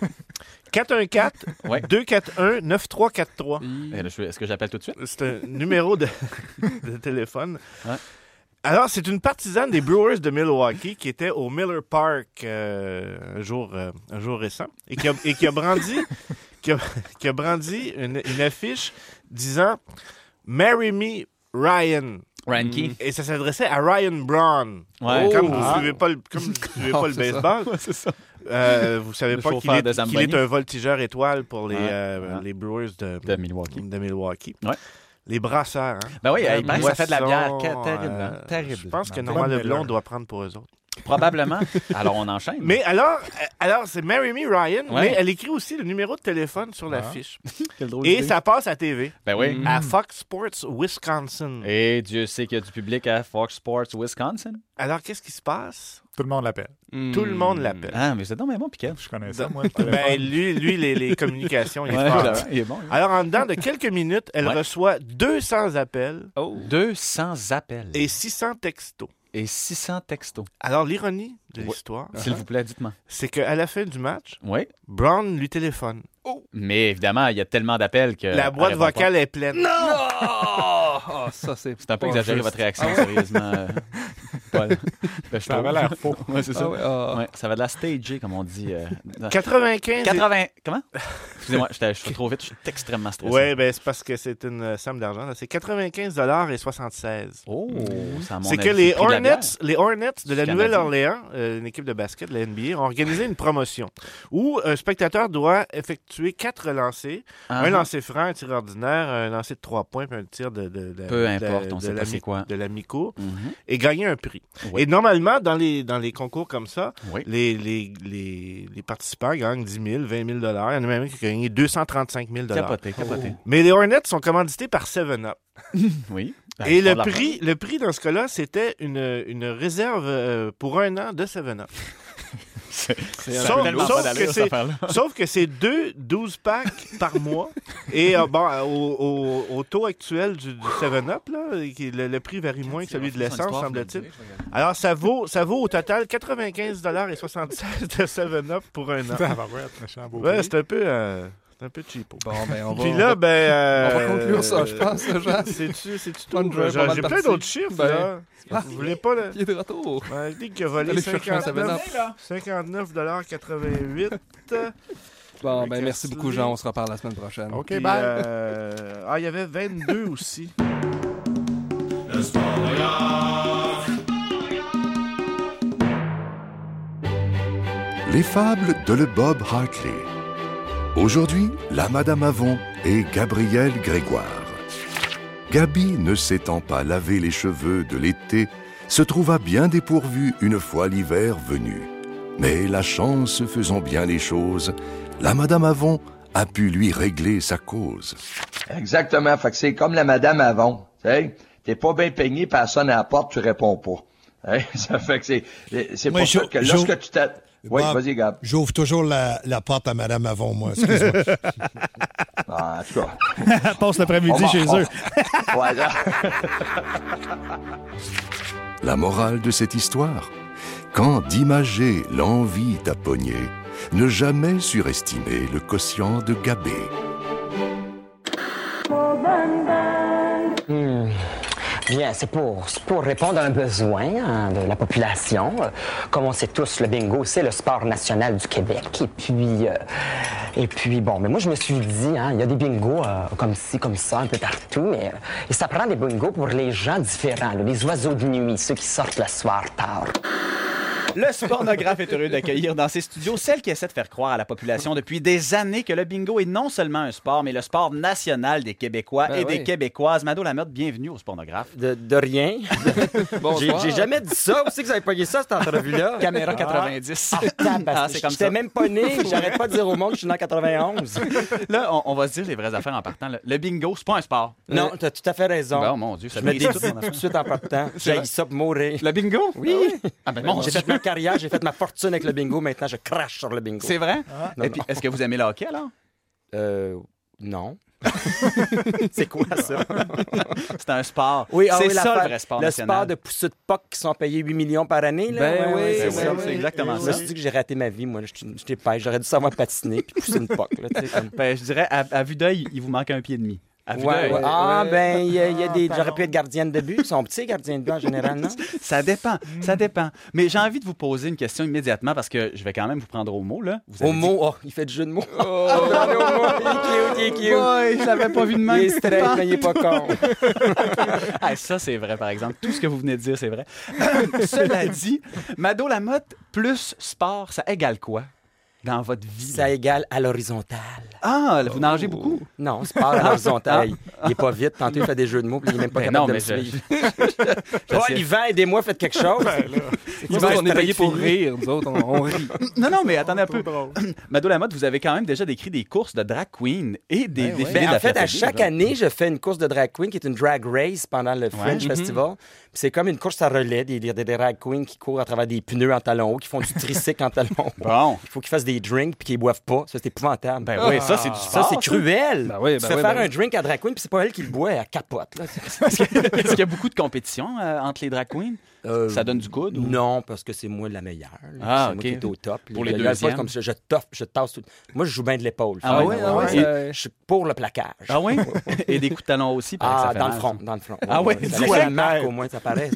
414-241-9343. Est-ce que j'appelle tout de suite? C'est un numéro de téléphone. Ouais. Alors, c'est une partisane des Brewers de Milwaukee qui était au Miller Park un jour récent et qui a brandi, qui a brandi une affiche disant « Marry me, Ryan ». Ryan Key. Et ça s'adressait à Ryan Braun. Ouais. Comme vous ne suivez pas le baseball, vous ne savez Le pas chauffeur de qu'il Zamboni. est un voltigeur étoile pour les Brewers de Milwaukee. Ouais. Les brasseurs. Hein? Ben oui, il paraît que ça fait de la bière Boisson, terrible. Terrible. Je pense que Normand Leblond doit prendre pour eux autres. Probablement. Alors, on enchaîne. Mais alors c'est Marry Me Ryan, Ouais. mais elle écrit aussi le numéro de téléphone sur l'affiche. Quelle drôle Et d'idée. ça passe à TV. Ben oui. À Fox Sports Wisconsin. Et Dieu sait qu'il y a du public à Fox Sports Wisconsin. Alors, qu'est-ce qui se passe? Tout le monde l'appelle. Tout le monde l'appelle. Ah, mais c'est donc bien bon, Piquet. Je connais ça, moi. Ben, lui les communications, il est Ouais, fort. il est bon. Lui. Alors, en dedans de quelques minutes, elle reçoit 200 appels. 200 appels. Et 600 textos. Et 600 textos. Alors, l'ironie de l'histoire, S'il vous plaît, dites-moi. c'est qu'à la fin du match, Oui. Brown lui téléphone. Mais évidemment, il y a tellement d'appels que. La boîte vocale est pleine. Non! Ça, c'est un peu pas exagéré, juste. votre réaction, Ah ouais? sérieusement. Paul. Ça avait l'air faux. Ouais, c'est ça. Ah ouais, ah. Ouais, ça va de la stagée, comme on dit. 95. 80. Comment? Excusez-moi, je fais trop vite, je suis extrêmement stressé. Oui, ben c'est parce que c'est une somme d'argent. là. C'est 95,76 $. Oh, ça C'est que les Hornets de la Nouvelle-Orléans, une équipe de basket de la NBA, ont organisé une promotion où un spectateur doit effectuer 4 lancers. Un lancer franc, un tir ordinaire, un lancer de 3 points, puis un tir peu importe, on sait pas c'est quoi. De la mi-cour, et gagner un prix. Oui. Et normalement, dans les concours comme ça, les participants gagnent 10 000, 20 000 $. Il y en a même qui ont gagné 235 000 $. Capoté. Mais les Hornets sont commandités par 7-Up. Oui. Et le prix dans ce cas-là, c'était une réserve pour 1 an de 7-Up. Sauf que c'est 12 packs par mois. Et au taux actuel du 7-Up, là, le prix varie moins que celui de l'essence, semble-t-il. Alors, ça vaut au total 95,76 $ de 7-Up pour 1 an. Ouais, c'est un peu cheapo. Bon, ben, on va... Puis là, on va conclure ça, je pense, Jean. C'est-tu tout? J'ai plein d'autres chiffres, là. Vous voulez pas, là? Il est de retour. Il dit qu'il a volé 59,88 $. Bon, ben, merci beaucoup, Jean. On se reparle la semaine prochaine. OK, bye. Il y avait 22 aussi. Le sportographe. Les fables de le Bob Hartley. Aujourd'hui, la Madame Avon et Gabriel Grégoire. Gabi, ne s'étant pas lavé les cheveux de l'été, se trouva bien dépourvue une fois l'hiver venu. Mais la chance faisant bien les choses, la Madame Avon a pu lui régler sa cause. Exactement, fait que c'est comme la Madame Avon. T'es pas bien peigné, puis elle sonne à la porte, tu réponds pas. Ça fait que c'est pour ça que lorsque tu t'as... Oui, vas-y, Gab. J'ouvre toujours la porte à Madame Avon, moi, excuse-moi. En tout cas. Passe l'après-midi chez eux. Voilà. La morale de cette histoire? Quand d'imager l'envie t'a pogné, ne jamais surestimer le quotient de Gabé. Bien, c'est pour répondre à un besoin de la population. Comme on sait tous, le bingo, c'est le sport national du Québec. Et puis bon, mais moi, je me suis dit, il y a des bingos comme ci, comme ça, un peu partout, mais et ça prend des bingos pour les gens différents, les oiseaux de nuit, ceux qui sortent le soir tard. Le Spornographe est heureux d'accueillir dans ses studios celle qui essaie de faire croire à la population depuis des années que le bingo est non seulement un sport, mais le sport national des Québécois et des Québécoises. Mado Lamotte, bienvenue au Spornographe. De rien. J'ai jamais dit ça. Où c'est que vous avez pogné ça, cette entrevue-là? Caméra 90. C'est comme ça. Même pas né. J'arrête pas de dire au monde que je suis né en 91. Là, on va se dire les vraies affaires en partant. Le bingo, c'est pas un sport. Non, t'as tout à fait raison. Bon, mon Dieu, ça je me dédie tout de suite en partant. J'ai ça pour mourir. Le bingo? Oui. Ah ben bon, j'ai fait ma carrière, j'ai fait ma fortune avec le bingo. Maintenant, je crache sur le bingo. C'est vrai? Non, et puis, est-ce que vous aimez le hockey, alors? Non. C'est quoi ça? C'est un sport. Oui, c'est ça le vrai sport national. Le sport de pousseux de POC qui sont payés 8 millions par année. Là. C'est exactement ça. Je me suis dit que j'ai raté ma vie. Moi, j'étais pêche. J'aurais dû savoir patiner puis pousser une POC. Là, comme... je dirais, à vue d'œil, il vous manque un pied et demi. Ah, ben, il y a des. J'aurais pu être gardienne de but. Ils sont petits, gardiens de but en général, non? Ça dépend. Mais j'ai envie de vous poser une question immédiatement parce que je vais quand même vous prendre au mot, là. Il fait du jeu de mots. Il est cute. Boy, je l'avais pas vu de même. Il est straight, mais il est pas con. Ça, c'est vrai, par exemple. Tout ce que vous venez de dire, c'est vrai. Cela dit, Mado Lamotte plus sport, ça égale quoi? Dans votre vie? Ça égale à l'horizontale. Ah, vous nagez beaucoup? Non, sport à l'horizontale. Il est pas vite. Tantôt, il fait des jeux de mots, puis il est même pas capable de me suivre. Yvan, aidez-moi, faites quelque chose. On est payé pour rire, nous autres, on rit. Non, mais attendez un peu. Mado Lamotte, vous avez quand même déjà décrit des courses de drag queen et des défilés en fait, à chaque année, je fais une course de drag queen qui est une drag race pendant le Fringe Festival. C'est comme une course à relais, des drag queens qui courent à travers des pneus en talons hauts, qui font du tricycle en talons hauts. Bon. Il faut qu'ils fassent des drinks puis qu'ils boivent pas. Ça, c'est épouvantable. Ben oui, ça, c'est du sport. Ça, c'est cruel. Tu fais faire un drink à drag queen puis c'est pas elle qui le boit, elle capote. Là. Est-ce qu'il y a beaucoup de compétition entre les drag queens? Ça donne du coude? Ou... Non, parce que c'est moi la meilleure. C'est moi qui est au top. Pour les deuxièmes? Comme ça, je tasse tout. Moi, je joue bien de l'épaule. Je suis pour le plaquage. Ah oui? Et des coups de talon aussi? Dans le front. Ah oui? Dis-moi la marque, au moins, ça paraît.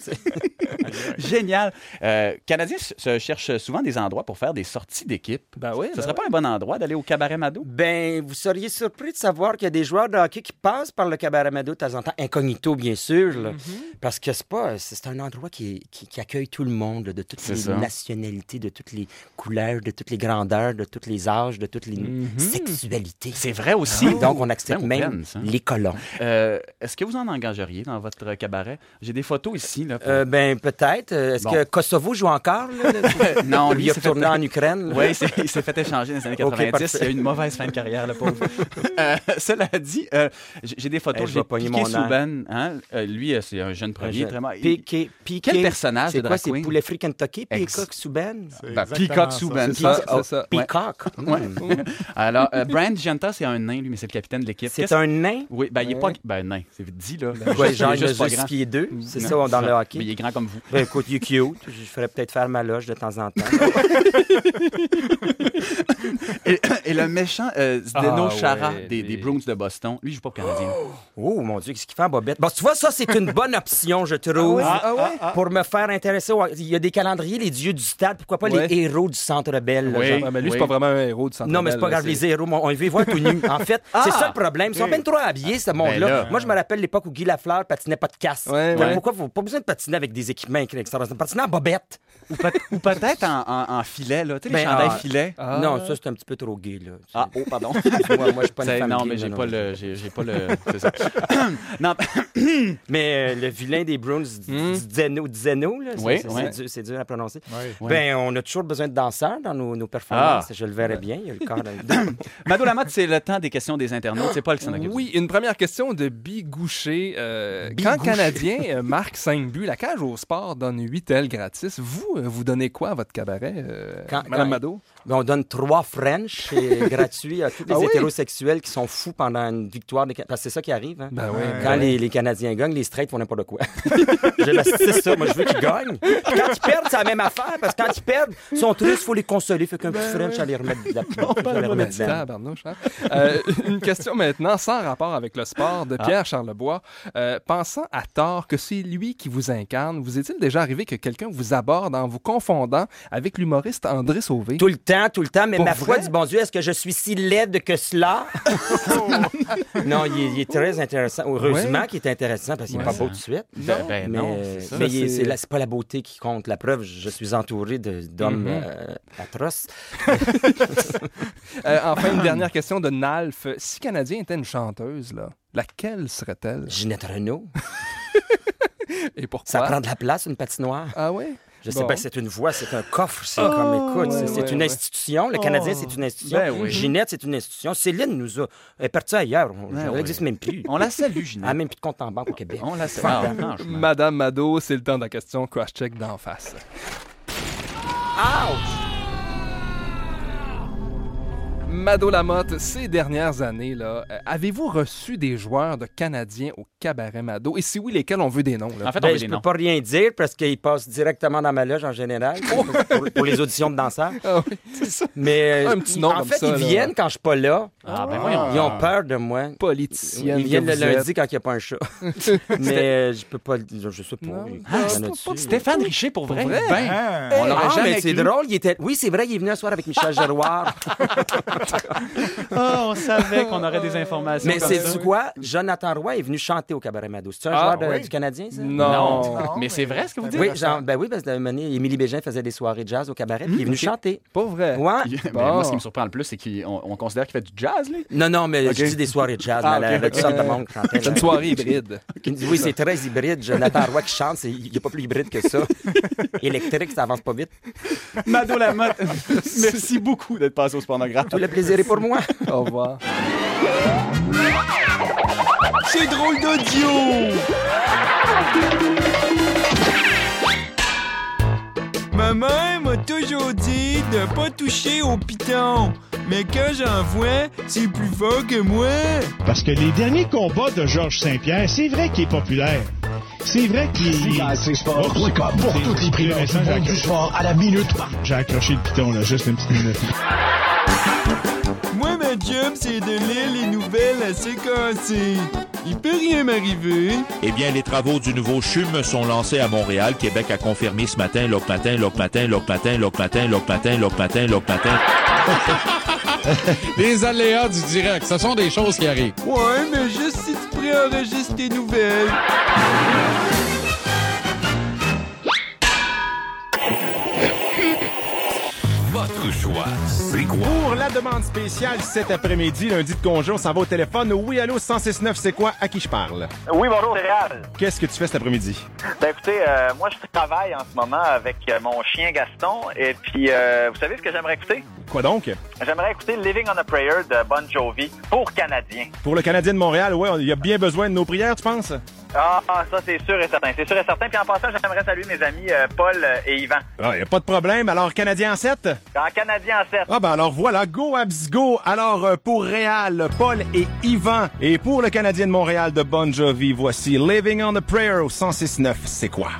Génial. Canadiens se cherchent souvent des endroits pour faire des sorties d'équipe. Ce serait pas un bon endroit d'aller au Cabaret Mado? Ben, vous seriez surpris de savoir qu'il y a des joueurs de hockey qui passent par le Cabaret Mado de temps en temps, incognito, bien sûr, là, parce que c'est un endroit qui accueille tout le monde, là, de toutes les nationalités, de toutes les couleurs, de toutes les grandeurs, de tous les âges, de toutes les sexualités. C'est vrai aussi. Donc, on accepte même les colons. Est-ce que vous en engageriez dans votre cabaret? J'ai des photos ici. Là, ben, peut-être. Est-ce que Kosovo joue encore? Là, non, lui, il a retourné en Ukraine. Oui, il s'est fait échanger dans les années 90. Il a eu une mauvaise fin de carrière, le pauvre. Cela dit, j'ai des photos. J'ai Piqué Souben. Lui, c'est un jeune premier. Piqué. Quel personnage de drag queen? C'est Poulet Free Kentucky? Peacock Souben? Peacock Souben. C'est ça. Peacock. Alors, Brian Genta, c'est un nain, lui, mais c'est le capitaine de l'équipe. C'est un nain? Oui, il est pas... Ben, nain, c'est dit, là. Genre, il a juste pied 2. C'est ça, dans le hockey. Mais il est grand comme vous. Ben, écoute, il est cute. Je ferais peut-être faire ma loge de temps en temps. Et le méchant Zdeno Chara des Bruins de Boston, lui, il joue pas pour Canadien. Oh, mon Dieu, qu'est-ce qu'il fait en bobette? Bon, tu vois, ça, c'est une bonne option, je trouve, pour me faire intéresser. Il y a des calendriers, les dieux du stade, pourquoi pas les héros du Centre Bell? Mais lui, c'est pas vraiment un héros du Centre Bell. Non, mais c'est pas grave, les héros, on veut les voir tout nus. En fait, c'est ça le problème. Ils sont bien trop habillés, ce monde-là. Moi, je me rappelle l'époque où Guy Lafleur patinait pas de casse. Pourquoi vous pas besoin de patiner avec des équipements extraordinaires? Patiner en bobette. Ou peut-être en filet, là. Tu sais, les chandails filets. Non, ça, c'est un petit peu trop gay, là. Oh, pardon. Moi, je suis pas une femme non, gay, mais j'ai pas le... C'est ça. Non, mais le vilain des Bruins, Zeno, là, c'est dur à prononcer. Ben, on a toujours besoin de danseurs dans nos performances. Je le verrais bien. Il y a le corps Mado Lamotte, c'est le temps des questions des internautes. C'est pas le scénario. Oui, une première question de Bigouché. Quand le Canadien marque 5 buts, la cage au sport donne 8 ailes gratis. Vous donnez quoi à votre cabaret, Mme Mado? Ben, on donne 3 French gratuits à tous les hétérosexuels qui sont fous pendant une victoire. Parce que c'est ça qui arrive. Hein? Quand les Canadiens gagnent, les straights font n'importe quoi. C'est ça. Moi, je veux qu'ils gagnent. Puis quand ils perdent, c'est la même affaire. Parce que quand ils perdent, ils sont tristes, il faut les consoler. Fait qu'un petit French à les remettre une question maintenant, sans rapport avec le sport, de Pierre Charlebois. Pensant à tort que c'est lui qui vous incarne, vous est-il déjà arrivé que quelqu'un vous aborde en vous confondant avec l'humoriste André Sauvé? Tout le temps. piquant tout le temps, mais Pour ma vrai? foi du bon Dieu, est-ce que je suis si laide que cela? Non, il est très intéressant. Heureusement qu'il est intéressant parce qu'il n'est pas beau tout de suite. Non, c'est ça. Mais c'est pas la beauté qui compte. La preuve, je suis entouré d'hommes atroces. Enfin, une dernière question de Nalf. Si Canadien était une chanteuse, là, laquelle serait-elle? Ginette Renault. Et pourquoi? Ça prend de la place, une patinoire. Ah oui? Je sais pas, c'est une voix, c'est un coffre, c'est comme, écoute, c'est une institution. Le Canadien, c'est une institution. Ben oui. Ginette, c'est une institution. Céline nous a... Elle est partie ailleurs. Elle n'existe même plus. On la salue, Ginette. Elle n'a même plus de compte en banque au Québec. On la salue. Franchement. Madame Mado, c'est le temps de la question cross-check d'en face. Ouch! Mado Lamotte, ces dernières années, là, avez-vous reçu des joueurs de Canadiens au cabaret Mado? Et si oui, lesquels on veut des noms? Là? En fait, on veut je des peux noms. pas rien dire parce qu'ils passent directement dans ma loge en général pour les auditions de danseurs. Ah oui, c'est ça. Mais un petit nom en comme fait, ça, ils là. viennent quand je suis pas là. Ah, ben voyons. Ils ont peur de moi. Politicienne. Ils viennent que le vous êtes. lundi quand il n'y a pas un chat. Mais je peux pas... Je sais pas. Non. Il y Ah, en c'est a-dessus. pas Stéphane Richer, pour vrai? vrai? Ben, on l'aurait Ah, jamais mais c'est cru. drôle. Oui, c'est vrai, il est venu un soir avec Michel Giroir. On savait qu'on aurait des informations. Mais comme c'est ça. du quoi? Jonathan Roy est venu chanter au Cabaret Mado. C'est un Ah, joueur oui. du Canadien, ça? Non. Mais c'est vrai ce que vous dites? Oui, parce que Émilie Bégin faisait des soirées de jazz au cabaret, puis il est venu chanter. Pas vrai. Ouais. Ben, Bon. moi, ce qui me surprend le plus, c'est qu'on considère qu'il fait du jazz, lui. Non, mais Ok. je dis des soirées de jazz, Ah, mais ok. avec toutes sortes de monde qui chantait. C'est une soirée hybride. Oui, c'est très hybride. Jonathan Roy qui chante, il n'y a pas plus hybride que ça. Électrique, ça avance pas vite. Mado Lamotte, merci beaucoup d'être passé au Spornographe. Tout le plaisir est pour moi. Au revoir. C'est drôle d'audio! Ma mère m'a toujours dit de pas toucher au piton. Mais quand j'en vois, c'est plus fort que moi. Parce que les derniers combats de Georges Saint-Pierre, c'est vrai qu'il est populaire. C'est vrai qu'il est... Pour toutes les primeurs du monde du sport à la minute. J'ai accroché le piton, là, juste une petite minute. Moi, ma job, c'est de lire les nouvelles à séquencer. Il peut rien m'arriver. Eh bien, les travaux du nouveau CHUM sont lancés à Montréal. Québec a confirmé ce matin, Locmatin. Les aléas du direct, ce sont des choses qui arrivent. Ouais, mais juste si tu préenregistres tes nouvelles. Votre choix, c'est quoi? Pour la demande spéciale cet après-midi, lundi de congé, on s'en va au téléphone. Oui, allô, 106.9, c'est quoi? À qui je parle? Oui, bonjour, c'est Réal. Qu'est-ce que tu fais cet après-midi? Ben écoutez, moi je travaille en ce moment avec mon chien Gaston et puis vous savez ce que j'aimerais écouter? Quoi donc? J'aimerais écouter Living on a Prayer de Bon Jovi pour Canadiens. Pour le Canadien de Montréal, ouais, il y a bien besoin de nos prières, tu penses? Ah, ça c'est sûr et certain. C'est sûr et certain. Puis en passant, j'aimerais saluer mes amis Paul et Yvan. Ah, y a pas de problème. Alors, Canadien en 7? En Canadien en 7. Ah, ben alors voilà, go Abs go! Alors, pour Réal, Paul et Yvan. Et pour le Canadien de Montréal de Bon Jovi, voici Living on a Prayer au 106.9, c'est quoi?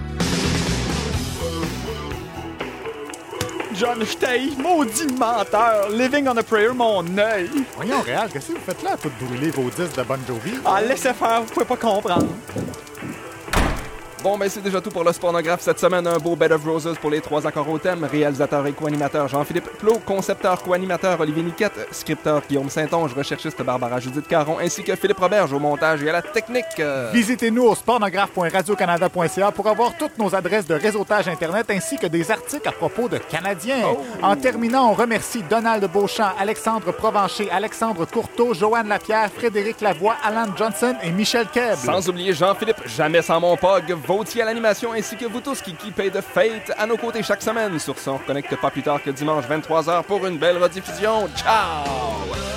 John, je t'haïs, maudit menteur. Living on a prayer, mon œil. Voyons, Réal, qu'est-ce que vous faites là à tout brûler vos disques de Bon Jovi? Ah, laissez faire, vous pouvez pas comprendre. Bon, ben c'est déjà tout pour le Spornographe cette semaine. Un beau Bed of Roses pour les 3 accords au thème. Réalisateur et co-animateur Jean-Philippe Plot, concepteur co-animateur Olivier Niquette, scripteur Guillaume Saint-Onge, recherchiste Barbara Judith Caron, ainsi que Philippe Roberge au montage et à la technique. Visitez-nous au spornographe.radiocanada.ca pour avoir toutes nos adresses de réseautage Internet ainsi que des articles à propos de Canadiens. En terminant, on remercie Donald Beauchamp, Alexandre Provencher, Alexandre Courteau, Joanne Lapierre, Frédéric Lavoie, Alan Johnson et Michel Keb. Sans oublier Jean-Philippe, jamais sans mon pog, Vautier à l'animation, ainsi que vous tous qui keepez de fate à nos côtés chaque semaine. Sur ce, on reconnecte pas plus tard que dimanche 23h pour une belle rediffusion. Ciao!